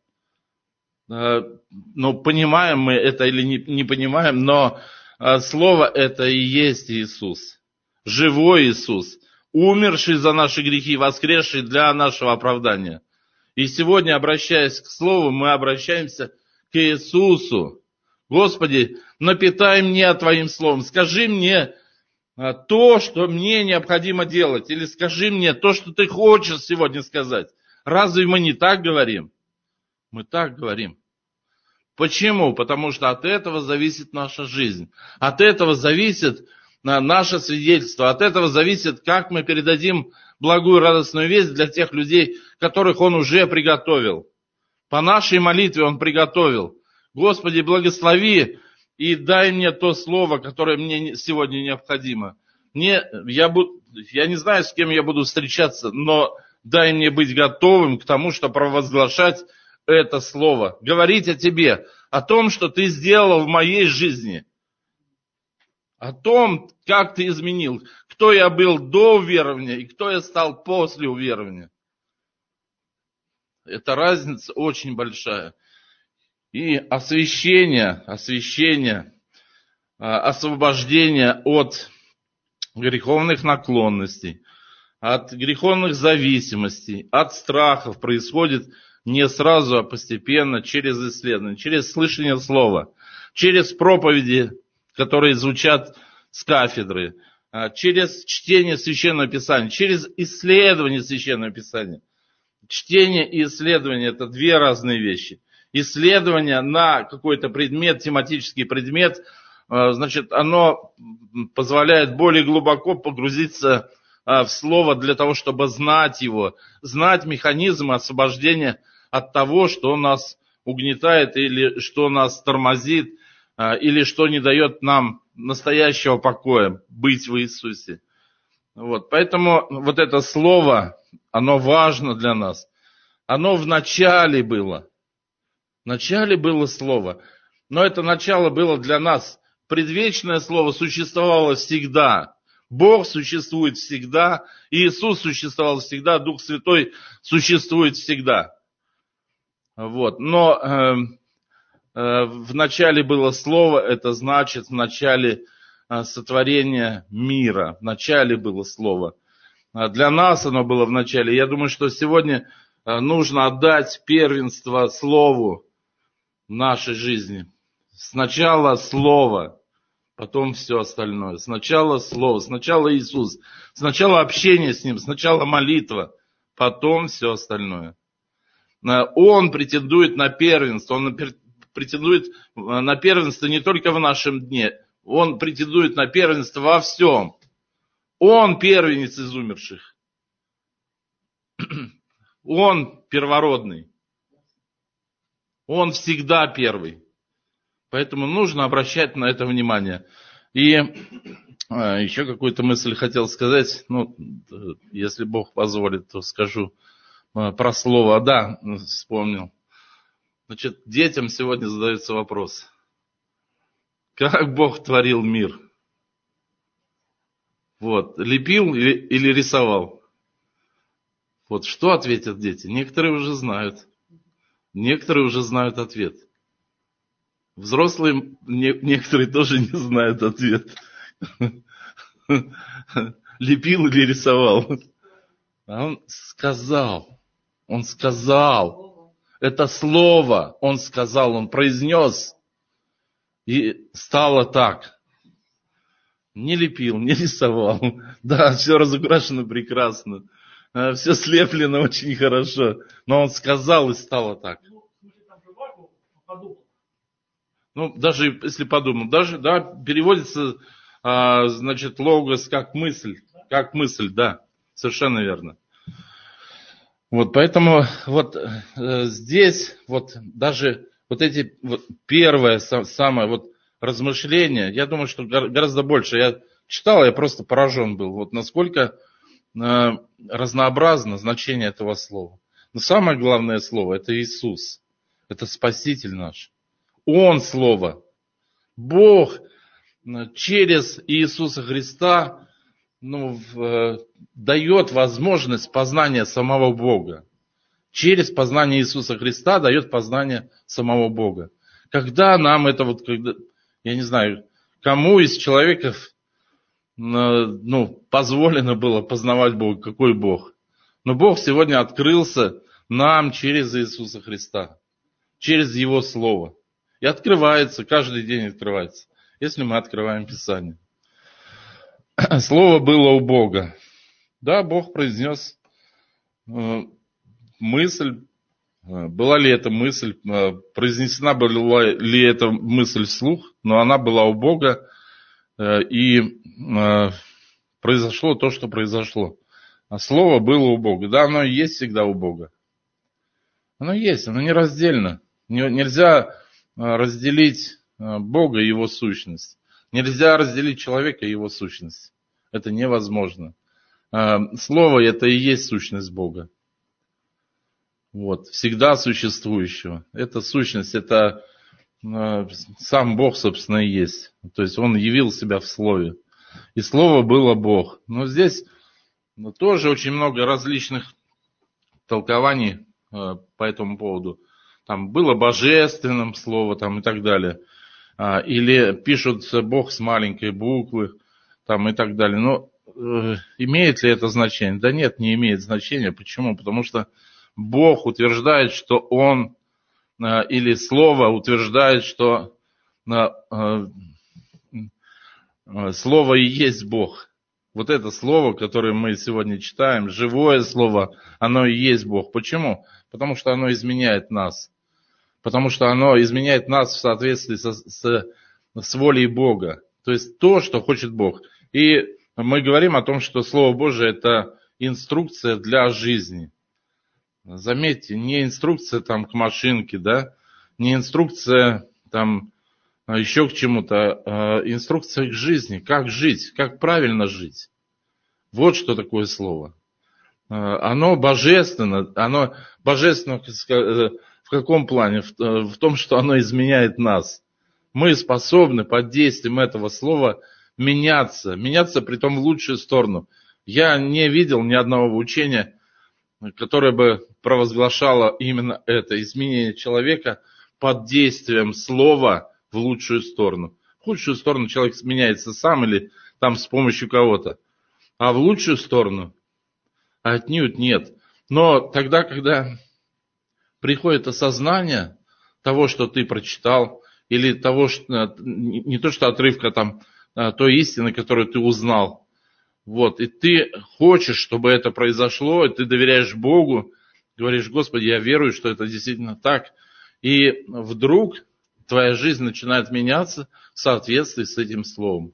Ну, понимаем мы это или не, не понимаем, но Слово это и есть Иисус. Живой Иисус. Умерший за наши грехи, воскресший для нашего оправдания. И сегодня, обращаясь к Слову, мы обращаемся к Иисусу. Господи, напитай меня Твоим Словом. Скажи мне то, что мне необходимо делать. Или скажи мне то, что Ты хочешь сегодня сказать. Разве мы не так говорим? Мы так говорим. Почему? Потому что от этого зависит наша жизнь. От этого зависит наше свидетельство. От этого зависит, как мы передадим благую радостную весть для тех людей, которых Он уже приготовил. По нашей молитве Он приготовил. Господи, благослови и дай мне то слово, которое мне сегодня необходимо. Мне, я, буду, я не знаю, с кем я буду встречаться, но дай мне быть готовым к тому, чтобы провозглашать это слово. Говорить о Тебе, о том, что Ты сделал в моей жизни. О том, как Ты изменил, кто я был до уверования и кто я стал после уверования. Эта разница очень большая. И освящение, освящение, освобождение от греховных наклонностей, от греховных зависимостей, от страхов происходит не сразу, а постепенно, через исследование, через слышание слова, через проповеди, которые звучат с кафедры, через чтение Священного Писания, через исследование Священного Писания. Чтение и исследование – это две разные вещи. Исследование на какой-то предмет, тематический предмет, значит, оно позволяет более глубоко погрузиться в Слово для того, чтобы знать его, знать механизмы освобождения от того, что нас угнетает или что нас тормозит, или что не дает нам настоящего покоя, быть в Иисусе. Вот, поэтому вот это Слово, оно важно для нас. Оно в начале было. В начале было Слово. Но это начало было для нас. Предвечное Слово существовало всегда. Бог существует всегда. Иисус существовал всегда. Дух Святой существует всегда. Вот. Но э, э, в начале было Слово. Это значит в начале э, сотворения мира. В начале было Слово. Для нас оно было в начале. Я думаю, что сегодня нужно отдать первенство Слову в нашей жизни. Сначала Слово, потом все остальное. Сначала Слово, сначала Иисус, сначала общение с Ним, сначала молитва, потом все остальное. Он претендует на первенство, Он претендует на первенство не только в нашем дне, Он претендует на первенство во всем. Он первенец из умерших. Он первородный. Он всегда первый. Поэтому нужно обращать на это внимание. И а, еще какую-то мысль хотел сказать. Ну, если Бог позволит, то скажу а, про слово. Да, вспомнил. Значит, детям сегодня задается вопрос. Как Бог творил мир? Вот, лепил или, или рисовал? Вот что ответят дети? Некоторые уже знают. Некоторые уже знают ответ. Взрослые, не, некоторые тоже не знают ответ. Лепил или рисовал? А он сказал. Он сказал. Это слово он сказал, он произнес. И стало так. Не лепил, не рисовал. Да, все разукрашено прекрасно. Все слеплено очень хорошо. Но он сказал, и стало так. подумал. Ну, даже если подумал, даже, да, переводится, а, значит, логос как мысль, как мысль, да, совершенно верно. Вот, поэтому вот э, здесь вот даже вот эти вот первое са- самое вот размышление, я думаю, что гор- гораздо больше. Я читал, я просто поражен был, вот насколько э, разнообразно значение этого слова. Но самое главное слово — это Иисус, это Спаситель наш. Он Слово. Бог э, через Иисуса Христа ну, в, э, дает возможность познания самого Бога. Через познание Иисуса Христа дает познание самого Бога. Когда нам это вот, когда, я не знаю, кому из человеков э, ну, позволено было познавать Бога, какой Бог. Но Бог сегодня открылся нам через Иисуса Христа, через Его Слово. И открывается, каждый день открывается, если мы открываем Писание. Слово было у Бога. Да, Бог произнес э, мысль. Была ли эта мысль, э, произнесена была ли эта мысль вслух, но она была у Бога, э, и э, произошло то, что произошло. А Слово было у Бога. Да, оно и есть всегда у Бога. Оно есть, оно нераздельно. Нельзя разделить Бога и Его сущность. Нельзя разделить человека и Его сущность. Это невозможно. Слово — это и есть сущность Бога. Вот, всегда существующего. Это сущность, это сам Бог, собственно, и есть. То есть Он явил себя в Слове. И Слово было Бог. Но здесь тоже очень много различных толкований по этому поводу. Там было божественным слово там, и так далее. Или пишут Бог с маленькой буквы там, и так далее. Но э, имеет ли это значение? Да нет, не имеет значения. Почему? Потому что Бог утверждает, что Он, э, или Слово утверждает, что э, э, Слово и есть Бог. Вот это слово, которое мы сегодня читаем, живое слово, оно и есть Бог. Почему? Потому что оно изменяет нас. Потому что оно изменяет нас в соответствии со, с, с волей Бога. То есть то, что хочет Бог. И мы говорим о том, что Слово Божие — это инструкция для жизни. Заметьте, не инструкция там к машинке, да, не инструкция там еще к чему-то, а инструкция к жизни, как жить, как правильно жить. Вот что такое Слово. Оно божественно, оно божественно в каком плане? В том, что оно изменяет нас. Мы способны под действием этого слова меняться, меняться притом в лучшую сторону. Я не видел ни одного учения, которое бы провозглашало именно это, изменение человека под действием слова в лучшую сторону. В худшую сторону человек меняется сам или там с помощью кого-то, а в лучшую сторону отнюдь нет. Но тогда, когда приходит осознание того, что ты прочитал, или того, что, не то что отрывка там, той истины, которую ты узнал, вот, и ты хочешь, чтобы это произошло, и ты доверяешь Богу, говоришь: Господи, я верую, что это действительно так, и вдруг твоя жизнь начинает меняться в соответствии с этим словом.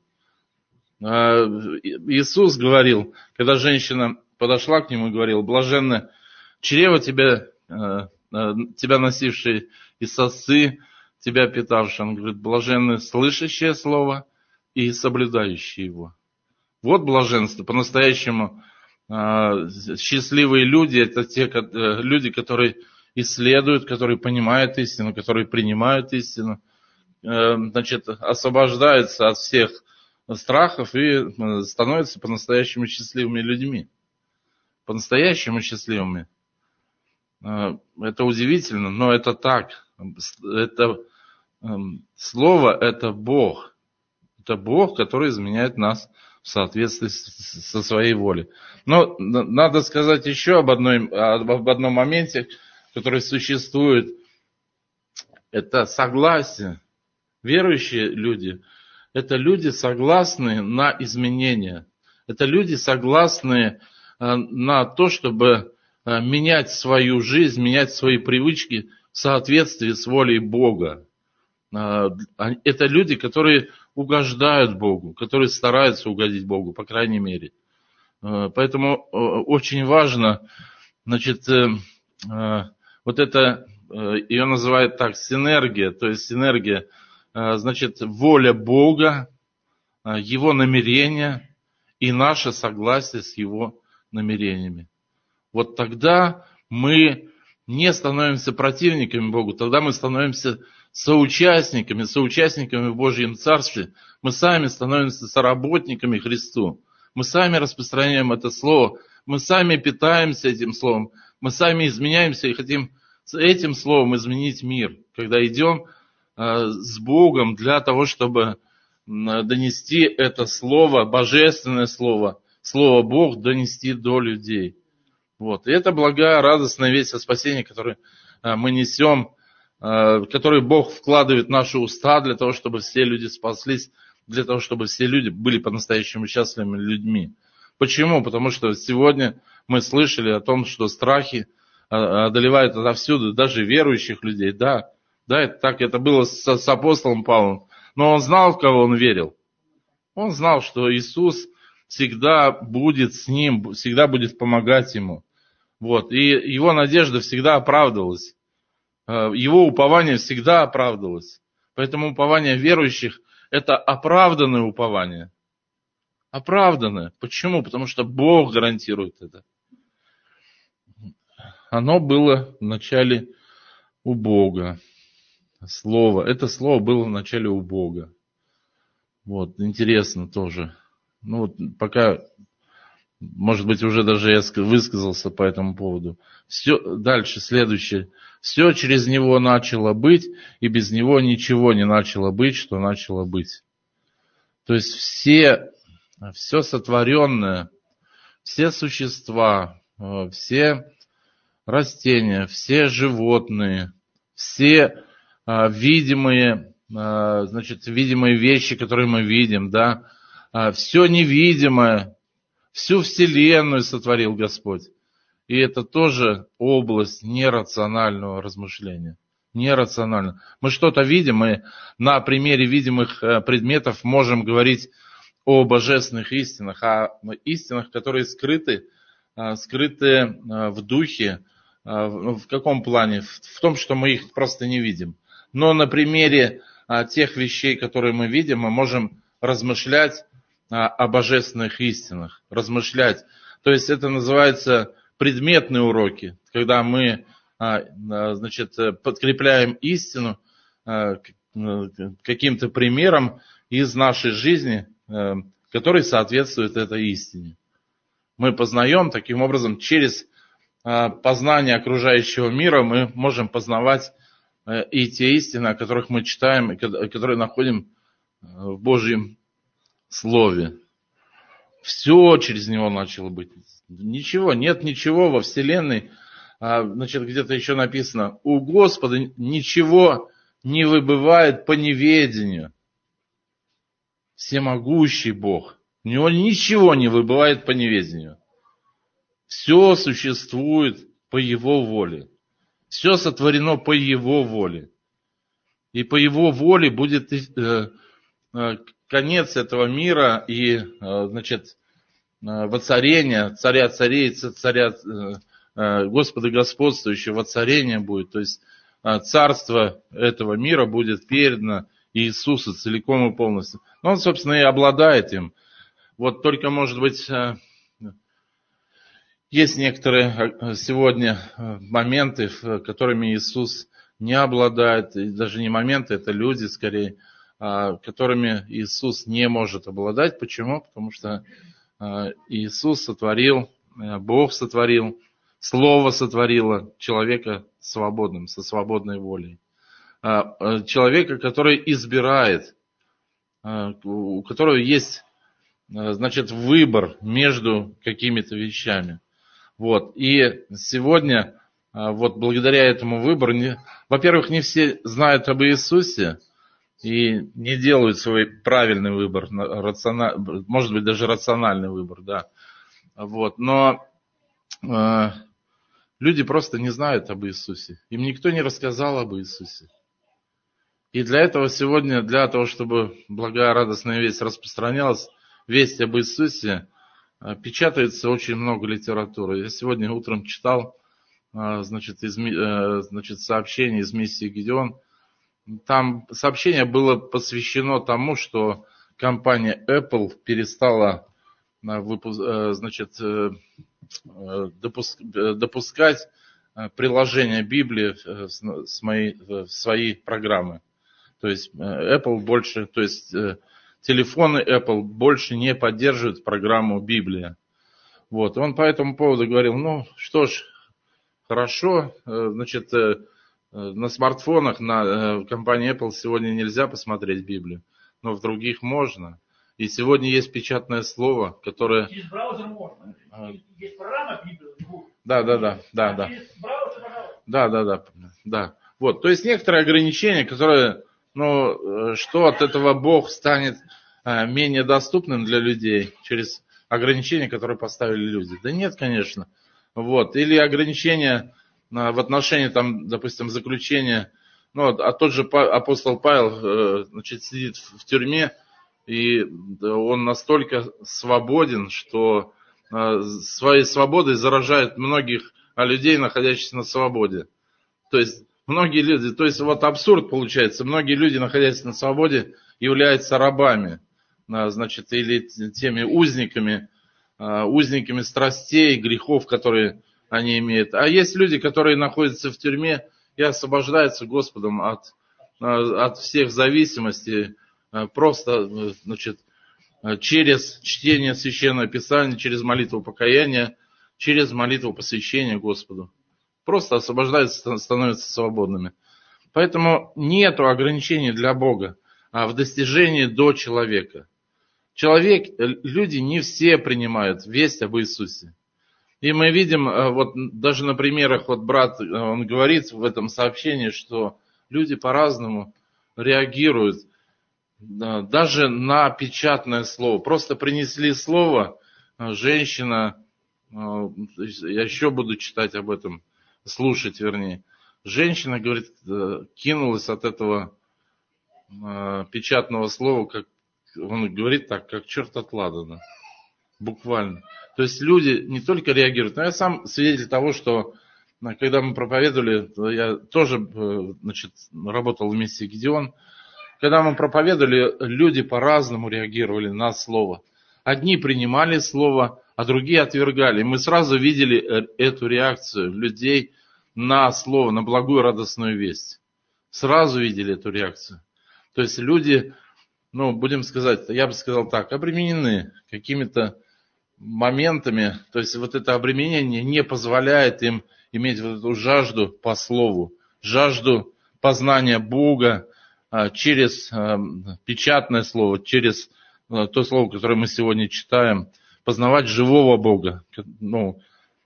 Иисус говорил, когда женщина подошла к нему и говорила: блаженны чрево тебя, тебя носившие, и сосцы тебя питавшие. Он говорит: блаженны слышащие слово и соблюдающие его. Вот блаженство. По-настоящему счастливые люди — это те люди, которые исследуют, которые понимают истину, которые принимают истину, значит, освобождаются от всех страхов и становятся по-настоящему счастливыми людьми. По-настоящему счастливыми. Это удивительно, но это так. Это слово — это Бог. Это Бог, который изменяет нас в соответствии со своей волей. Но надо сказать еще об, одной, об одном моменте, который существует. Это согласие. Верующие люди — это люди, согласные на изменения. Это люди, согласные на то, чтобы менять свою жизнь, менять свои привычки в соответствии с волей Бога. Это люди, которые угождают Богу, которые стараются угодить Богу, по крайней мере. Поэтому очень важно, значит, вот это, ее называют так, синергия, то есть синергия, значит, воля Бога, Его намерения и наше согласие с Его намерениями. Вот тогда мы не становимся противниками Богу, тогда мы становимся соучастниками, соучастниками в Божьем Царстве. Мы сами становимся соработниками Христу. Мы сами распространяем это Слово, мы сами питаемся этим Словом, мы сами изменяемся и хотим этим Словом изменить мир, когда идем э, с Богом для того, чтобы донести это Слово, Божественное Слово, Слово Бог донести до людей. Вот. И это благая, радостная весть о спасении, которую э, мы несем, э, которую Бог вкладывает в наши уста для того, чтобы все люди спаслись, для того, чтобы все люди были по-настоящему счастливыми людьми. Почему? Потому что сегодня мы слышали о том, что страхи одолевают отовсюду, даже верующих людей. Да, да, это так, это было с, с апостолом Павлом. Но он знал, в кого он верил. Он знал, что Иисус всегда будет с ним, всегда будет помогать ему. Вот. И его надежда всегда оправдывалась. Его упование всегда оправдывалось. Поэтому упование верующих – это оправданное упование. Оправданное. Почему? Потому что Бог гарантирует это. Оно было вначале у Бога. Слово. Это слово было вначале у Бога. Вот. Интересно тоже. Ну вот пока, может быть, уже даже я высказался по этому поводу. Все, дальше, следующее. Все через Него начало быть, и без Него ничего не начало быть, что начало быть. То есть все, все сотворенное, все существа, все растения, все животные, все а, видимые, а, значит, видимые вещи, которые мы видим, да, а, все невидимое, всю вселенную сотворил Господь. И это тоже область нерационального размышления. Нерационально. Мы что-то видим, и на примере видимых предметов можем говорить о божественных истинах, о истинах, которые скрыты, скрыты в духе. В каком плане? В том, что мы их просто не видим. Но на примере тех вещей, которые мы видим, мы можем размышлять о божественных истинах. Размышлять. То есть это называется предметные уроки, когда мы, значит, подкрепляем истину каким-то примером из нашей жизни, который соответствует этой истине. Мы познаем таким образом через познание окружающего мира, мы можем познавать и те истины, о которых мы читаем, и которые находим в Божьем Слове. Все через него начало быть. Ничего, нет ничего во Вселенной. Значит, где-то еще написано, у Господа ничего не выбывает по неведению. Всемогущий Бог. У него ничего не выбывает по неведению. Все существует по Его воле. Все сотворено по Его воле. И по Его воле будет э, э, конец этого мира и, э, значит, воцарение царя царей, царя Господа господствующего, воцарение будет. То есть царство этого мира будет передано Иисусу целиком и полностью. Но Он, собственно, и обладает им. Вот только, может быть, есть некоторые сегодня моменты, которыми Иисус не обладает. И даже не моменты, это люди, скорее, которыми Иисус не может обладать. Почему? Потому что Иисус сотворил, Бог сотворил, Слово сотворило человека свободным, со свободной волей. Человека, который избирает, у которого есть, значит, выбор между какими-то вещами. Вот. И сегодня, вот благодаря этому выбору, не, во-первых, не все знают об Иисусе, и не делают свой правильный выбор, рациональ, может быть, даже рациональный выбор, да. Вот. Но э, Люди просто не знают об Иисусе. Им никто не рассказал об Иисусе. И для этого сегодня, для того, чтобы благая радостная весть распространялась, весть об Иисусе, печатается очень много литературы. Я сегодня утром читал, значит, из, значит, сообщение из миссии Гедеон. Там сообщение было посвящено тому, что компания Apple перестала, значит, допускать приложение Библии в свои программы. То есть Apple больше, то есть телефоны Apple больше не поддерживают программу Библия. Вот. Он по этому поводу говорил, ну что ж, хорошо, значит, на смартфонах на компании Apple сегодня нельзя посмотреть Библию, но в других можно. И сегодня есть печатное слово, которое... Через браузер можно. Есть программа Библия. Да, да, да, да, да. Да, да, да, да. Вот, то есть некоторые ограничения, которые, ну, что от этого Бог станет менее доступным для людей через ограничения, которые поставили люди. Да нет, конечно. Вот, или ограничения в отношении, там, допустим, заключения, ну, а тот же апостол Павел, значит, сидит в тюрьме, и он настолько свободен, что своей свободой заражает многих людей, находящихся на свободе. То есть многие люди, то есть вот абсурд получается, многие люди, находясь на свободе, являются рабами, значит, или теми узниками, узниками страстей, грехов, которые они имеют. А есть люди, которые находятся в тюрьме и освобождаются Господом от, от всех зависимостей, просто, значит, через чтение Священного Писания, через молитву покаяния, через молитву посвящения Господу. Просто освобождаются, становятся свободными. Поэтому нету ограничений для Бога в достижении до человека. Человек, люди не все принимают весть об Иисусе. И мы видим, вот даже на примерах, вот брат, он говорит в этом сообщении, что люди по-разному реагируют даже на печатное слово. Просто принесли слово, женщина, я еще буду читать об этом, слушать вернее. Женщина, говорит, кинулась от этого печатного слова, как он говорит так, как черт от ладана. Буквально. То есть люди не только реагируют, но я сам свидетель того, что когда мы проповедовали, я тоже, значит, работал в миссии Гедеон. Когда мы проповедовали, люди по-разному реагировали на слово. Одни принимали слово, а другие отвергали. И мы сразу видели эту реакцию людей на слово, на благую радостную весть. Сразу видели эту реакцию. То есть люди, ну, будем сказать, я бы сказал так, обременены какими-то моментами. То есть вот это обременение не позволяет им иметь вот эту жажду по слову, жажду познания Бога через печатное слово, через то слово, которое мы сегодня читаем, познавать живого Бога. Ну,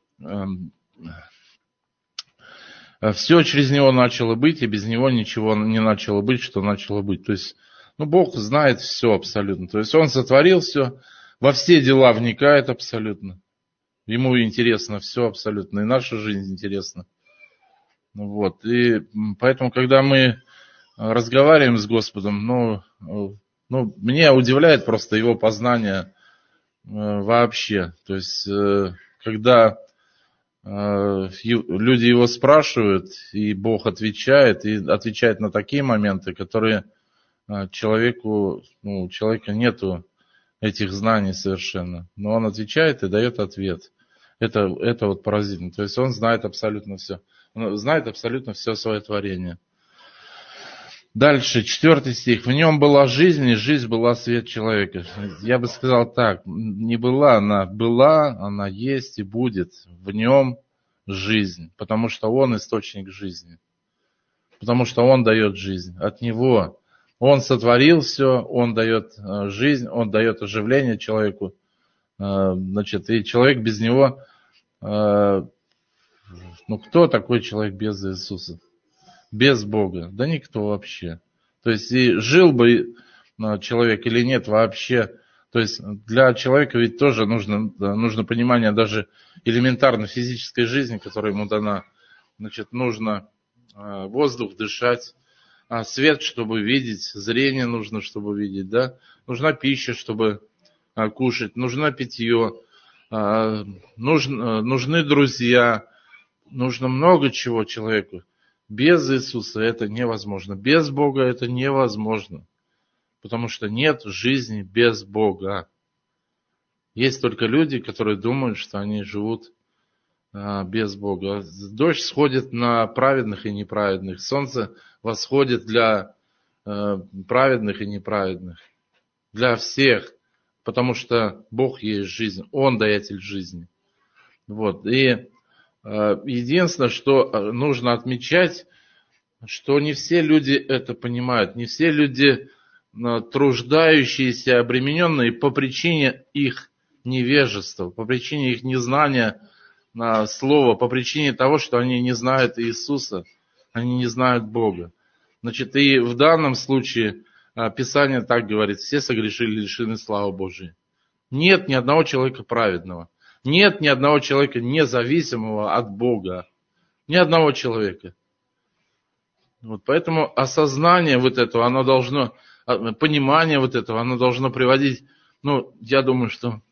все через Него начало быть, и без Него ничего не начало быть, что начало быть. То есть, ну, Бог знает все абсолютно. То есть Он сотворил все, во все дела вникает абсолютно. Ему интересно все абсолютно, и наша жизнь интересна. Вот. И поэтому, когда мы разговариваем с Господом, ну, ну, мне удивляет просто Его познание вообще. То есть, когда люди Его спрашивают, и Бог отвечает, и отвечает на такие моменты, которые человеку, ну, у человека нету этих знаний совершенно. Но Он отвечает и дает ответ. Это, это вот поразительно. То есть Он знает абсолютно все. Он знает абсолютно все свое творение. Дальше, четвертый стих. В нем была жизнь, и жизнь была свет человека. Я бы сказал так, не была она, была, она есть и будет. В нем жизнь, потому что Он источник жизни. Потому что Он дает жизнь. От Него. Он сотворил все, Он дает жизнь, Он дает оживление человеку. Значит, и человек без Него, ну кто такой человек без Иисуса? Без Бога? Да никто вообще. То есть и жил бы человек или нет, вообще То есть для человека ведь тоже нужно, нужно понимание даже элементарно физической жизни, которая ему дана. Значит, нужно воздух дышать, свет, чтобы видеть, зрение нужно, чтобы видеть, да? Нужна пища, чтобы кушать, нужно питье, нужны, нужны друзья, нужно много чего человеку. Без Иисуса это невозможно, без Бога это невозможно, потому что нет жизни без Бога. Есть только люди, которые думают, что они живут а, без Бога. Дождь сходит на праведных и неправедных, солнце восходит для а, праведных и неправедных, для всех, потому что Бог есть жизнь, Он даятель жизни. Вот. И а, единственное, что нужно отмечать, что не все люди это понимают, не все люди а, труждающиеся, обремененные по причине их невежества, по причине их незнания а, слова, по причине того, что они не знают Иисуса, они не знают Бога. Значит, и в данном случае а, Писание так говорит: все согрешили, лишены славы Божией. Нет ни одного человека праведного, нет ни одного человека независимого от Бога, ни одного человека. Вот поэтому осознание вот этого, оно должно, понимание вот этого, оно должно приводить, ну, я думаю, что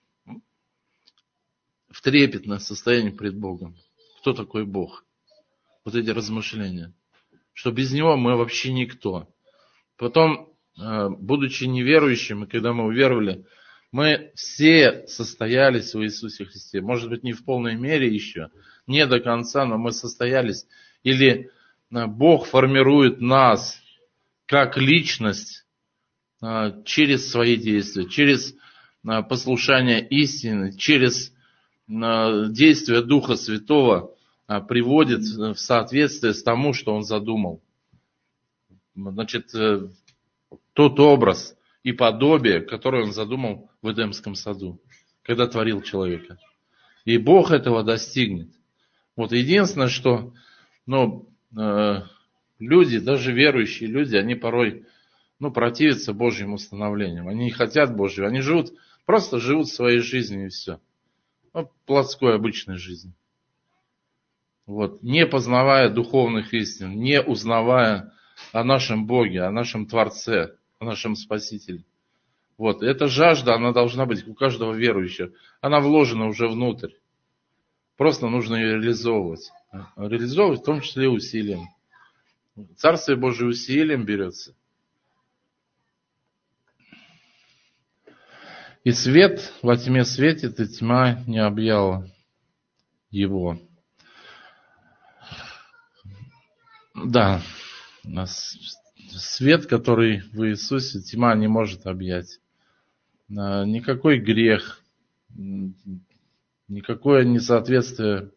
в трепетное состояние пред Богом. Кто такой Бог? Вот эти размышления. Что без Него мы вообще никто. Потом, будучи неверующими, когда мы уверовали, мы все состоялись в Иисусе Христе. Может быть, не в полной мере еще, не до конца, но мы состоялись. Или Бог формирует нас как личность через свои действия, через послушание истины, через действие Духа Святого приводит в соответствие с тому, что Он задумал. Значит, тот образ и подобие, которое Он задумал в Эдемском саду, когда творил человека. И Бог этого достигнет. Вот единственное, что ну, люди, даже верующие люди, они порой ну, противятся Божьим установлениям. Они не хотят Божьего, они живут, просто живут своей жизнью и все. Ну, плотской обычной жизни. Вот. Не познавая духовных истин, не узнавая о нашем Боге, о нашем Творце, о нашем Спасителе. Вот. Эта жажда, она должна быть у каждого верующего. Она вложена уже внутрь. Просто нужно ее реализовывать. Реализовывать в том числе усилием. Царствие Божие усилием берется. И свет во тьме светит, и тьма не объяла его. Да, свет, который в Иисусе, тьма не может объять. Никакой грех, никакое несоответствие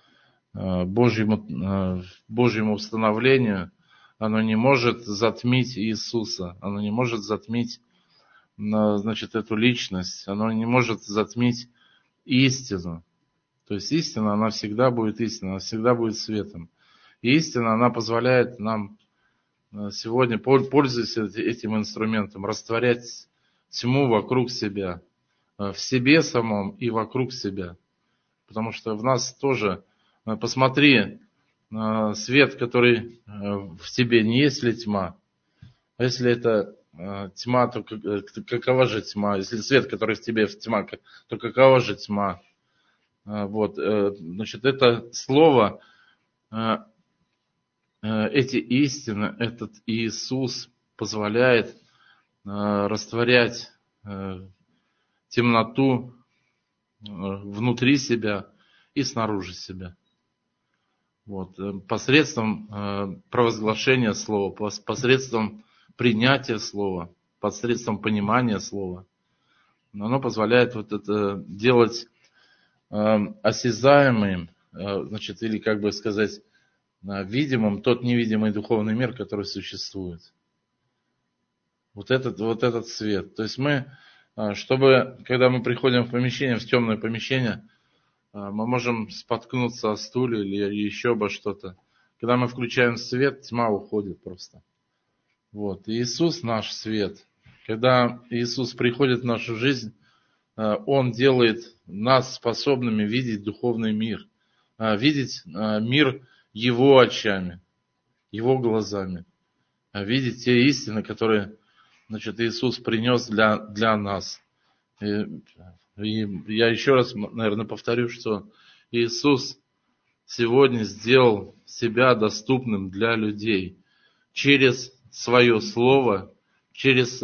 Божьему, Божьему установлению, оно не может затмить Иисуса, оно не может затмить, значит, эту личность, оно не может затмить истину. То есть истина, она всегда будет истиной, она всегда будет светом. И истина, она позволяет нам сегодня, пользуясь этим инструментом, растворять тьму вокруг себя, в себе самом и вокруг себя. Потому что в нас тоже, посмотри, свет, который в тебе, не есть ли тьма? А если это тьма, то какова же тьма? Если свет, который в тебе, тьма, то какова же тьма? Вот, значит, это слово, эти истины, этот Иисус позволяет растворять темноту внутри себя и снаружи себя. Вот, посредством провозглашения слова, посредством принятия слова, посредством понимания слова. Оно позволяет вот это делать осязаемым, значит, или как бы сказать, видимым тот невидимый духовный мир, который существует. Вот этот, вот этот свет. То есть мы, чтобы, когда мы приходим в помещение, в темное помещение, мы можем споткнуться о стуле или еще обо что-то. Когда мы включаем свет, тьма уходит просто. Вот. И Иисус наш свет. Когда Иисус приходит в нашу жизнь, Он делает нас способными видеть духовный мир, видеть мир Его очами, Его глазами, видеть те истины, которые, значит, Иисус принес для, для нас. И, и я еще раз, наверное, повторю, что Иисус сегодня сделал себя доступным для людей через свое Слово, через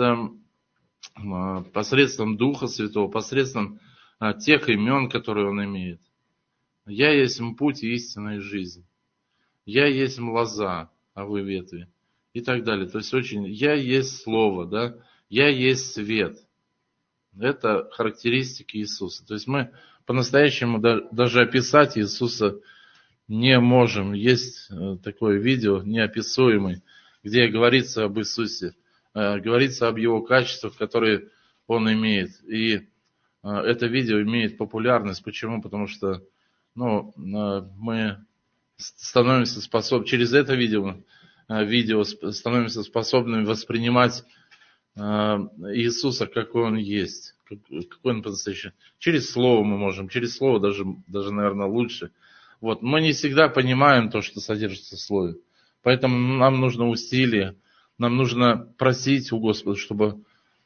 посредством Духа Святого, посредством тех имен, которые Он имеет. Я есть путь и истина и жизнь. Я есть лоза, а вы ветви. И так далее. То есть очень, я есть Слово, да? Я есть свет. Это характеристики Иисуса. То есть мы по-настоящему даже описать Иисуса не можем. Есть такое видео неописуемое, где говорится об Иисусе, говорится об Его качествах, которые Он имеет. И это видео имеет популярность. Почему? Потому что ну, мы становимся способны, через это видео, видео становимся способными воспринимать Иисуса, какой Он есть, какой Он по-настоящему. Через Слово мы можем, через Слово даже, даже, наверное, лучше. Вот. Мы не всегда понимаем то, что содержится в Слове. Поэтому нам нужно усилие, нам нужно просить у Господа, чтобы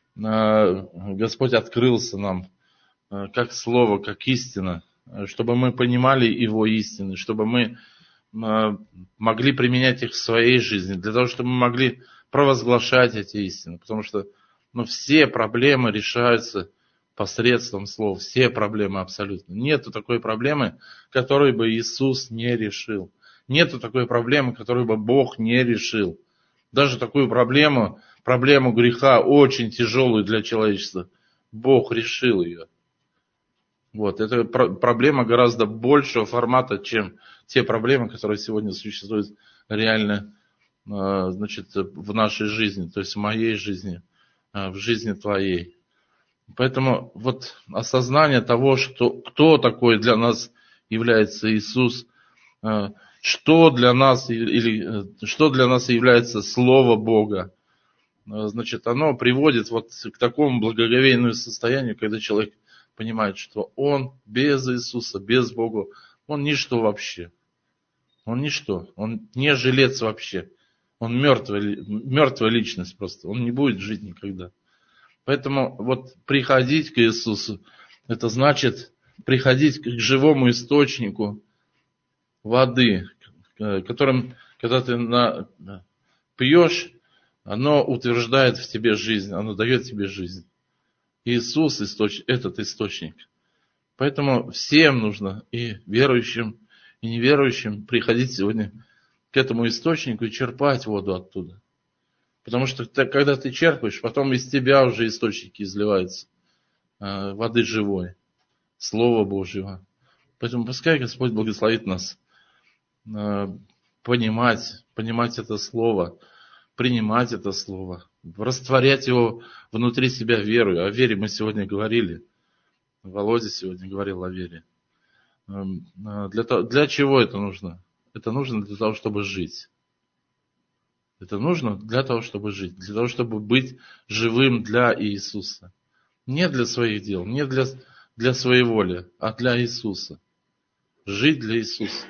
Господь открылся нам, как Слово, как истина, чтобы мы понимали Его истины, чтобы мы могли применять их в своей жизни, для того, чтобы мы могли провозглашать эти истины. Потому что ну, все проблемы решаются посредством слов. Все проблемы абсолютно. Нету такой проблемы, которую бы Иисус не решил. Нету такой проблемы, которую бы Бог не решил. Даже такую проблему, проблему греха, очень тяжелую для человечества, Бог решил ее. Вот, это проблема гораздо большего формата, чем те проблемы, которые сегодня существуют реально, значит, в нашей жизни, то есть в моей жизни, в жизни твоей. Поэтому вот осознание того, что, кто такой для нас является Иисус, что для нас, или, что для нас является Слово Бога, значит, оно приводит вот к такому благоговейному состоянию, когда человек понимает, что он без Иисуса, без Бога, он ничто вообще. Он ничто, он не жилец вообще. Он мертвая, мертвая личность просто, он не будет жить никогда. Поэтому вот приходить к Иисусу, это значит приходить к живому источнику воды, которым, когда ты на, пьешь, оно утверждает в тебе жизнь, оно дает тебе жизнь. Иисус источ, этот источник. Поэтому всем нужно, и верующим, и неверующим, приходить сегодня к этому источнику и черпать воду оттуда. Потому что когда ты черпаешь, потом из тебя уже источники изливаются э, воды живой, Слова Божьего. Поэтому пускай Господь благословит нас э, понимать, понимать это Слово, принимать это Слово, растворять его внутри себя верою. О вере мы сегодня говорили. Володя сегодня говорил о вере. Для, того, для чего это нужно? Это нужно для того, чтобы жить. Это нужно для того, чтобы жить. Для того, чтобы быть живым для Иисуса. Не для своих дел, не для, для своей воли, а для Иисуса. Жить для Иисуса.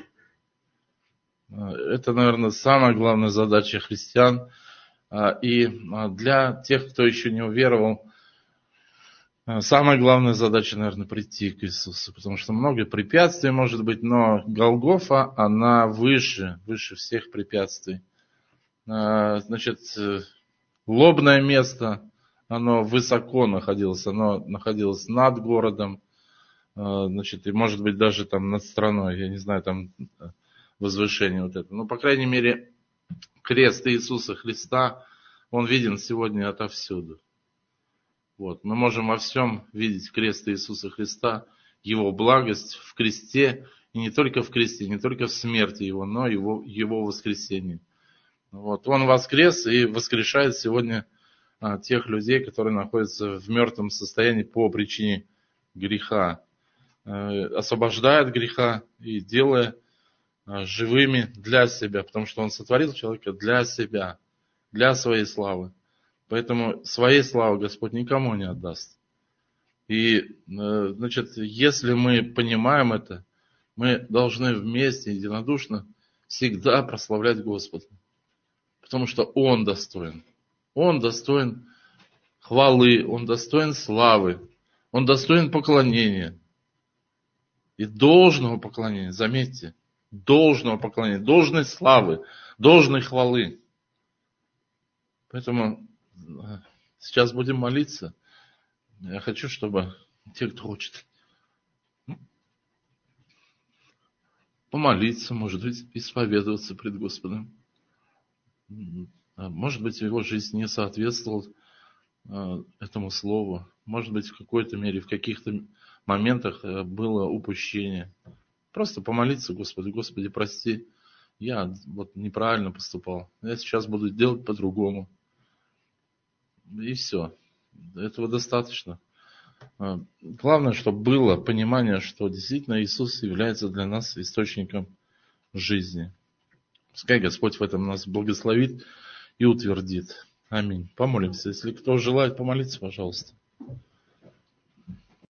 Это, наверное, самая главная задача христиан. И для тех, кто еще не уверовал, самая главная задача, наверное, прийти к Иисусу. Потому что много препятствий может быть, но Голгофа, она выше, выше всех препятствий. Значит, лобное место, оно высоко находилось, оно находилось над городом, значит, и может быть даже там над страной, я не знаю, там возвышение вот это. Но, по крайней мере, крест Иисуса Христа, он виден сегодня отовсюду. Вот. Мы можем во всем видеть крест Иисуса Христа, Его благость в кресте, и не только в кресте, не только в смерти Его, но и Его, его воскресении. Вот. Он воскрес и воскрешает сегодня а, тех людей, которые находятся в мертвом состоянии по причине греха. А, освобождает греха и делая а, живыми для себя, потому что Он сотворил человека для себя, для своей славы. Поэтому своей славы Господь никому не отдаст. И, значит, если мы понимаем это, мы должны вместе, единодушно, всегда прославлять Господа. Потому что Он достоин. Он достоин хвалы, Он достоин славы, Он достоин поклонения. И должного поклонения, заметьте, должного поклонения, должной славы, должной хвалы. Поэтому сейчас будем молиться. Я хочу, чтобы те, кто хочет, помолиться, может быть, исповедоваться пред Господом. Может быть, его жизнь не соответствовала этому слову. Может быть, в какой-то мере, в каких-то моментах было упущение. Просто помолиться Господу: Господи, прости, я вот неправильно поступал. Я сейчас буду делать по-другому. И все. Этого достаточно. Главное, чтобы было понимание, что действительно Иисус является для нас источником жизни. Пускай Господь в этом нас благословит и утвердит. Аминь. Помолимся. Если кто желает помолиться, пожалуйста.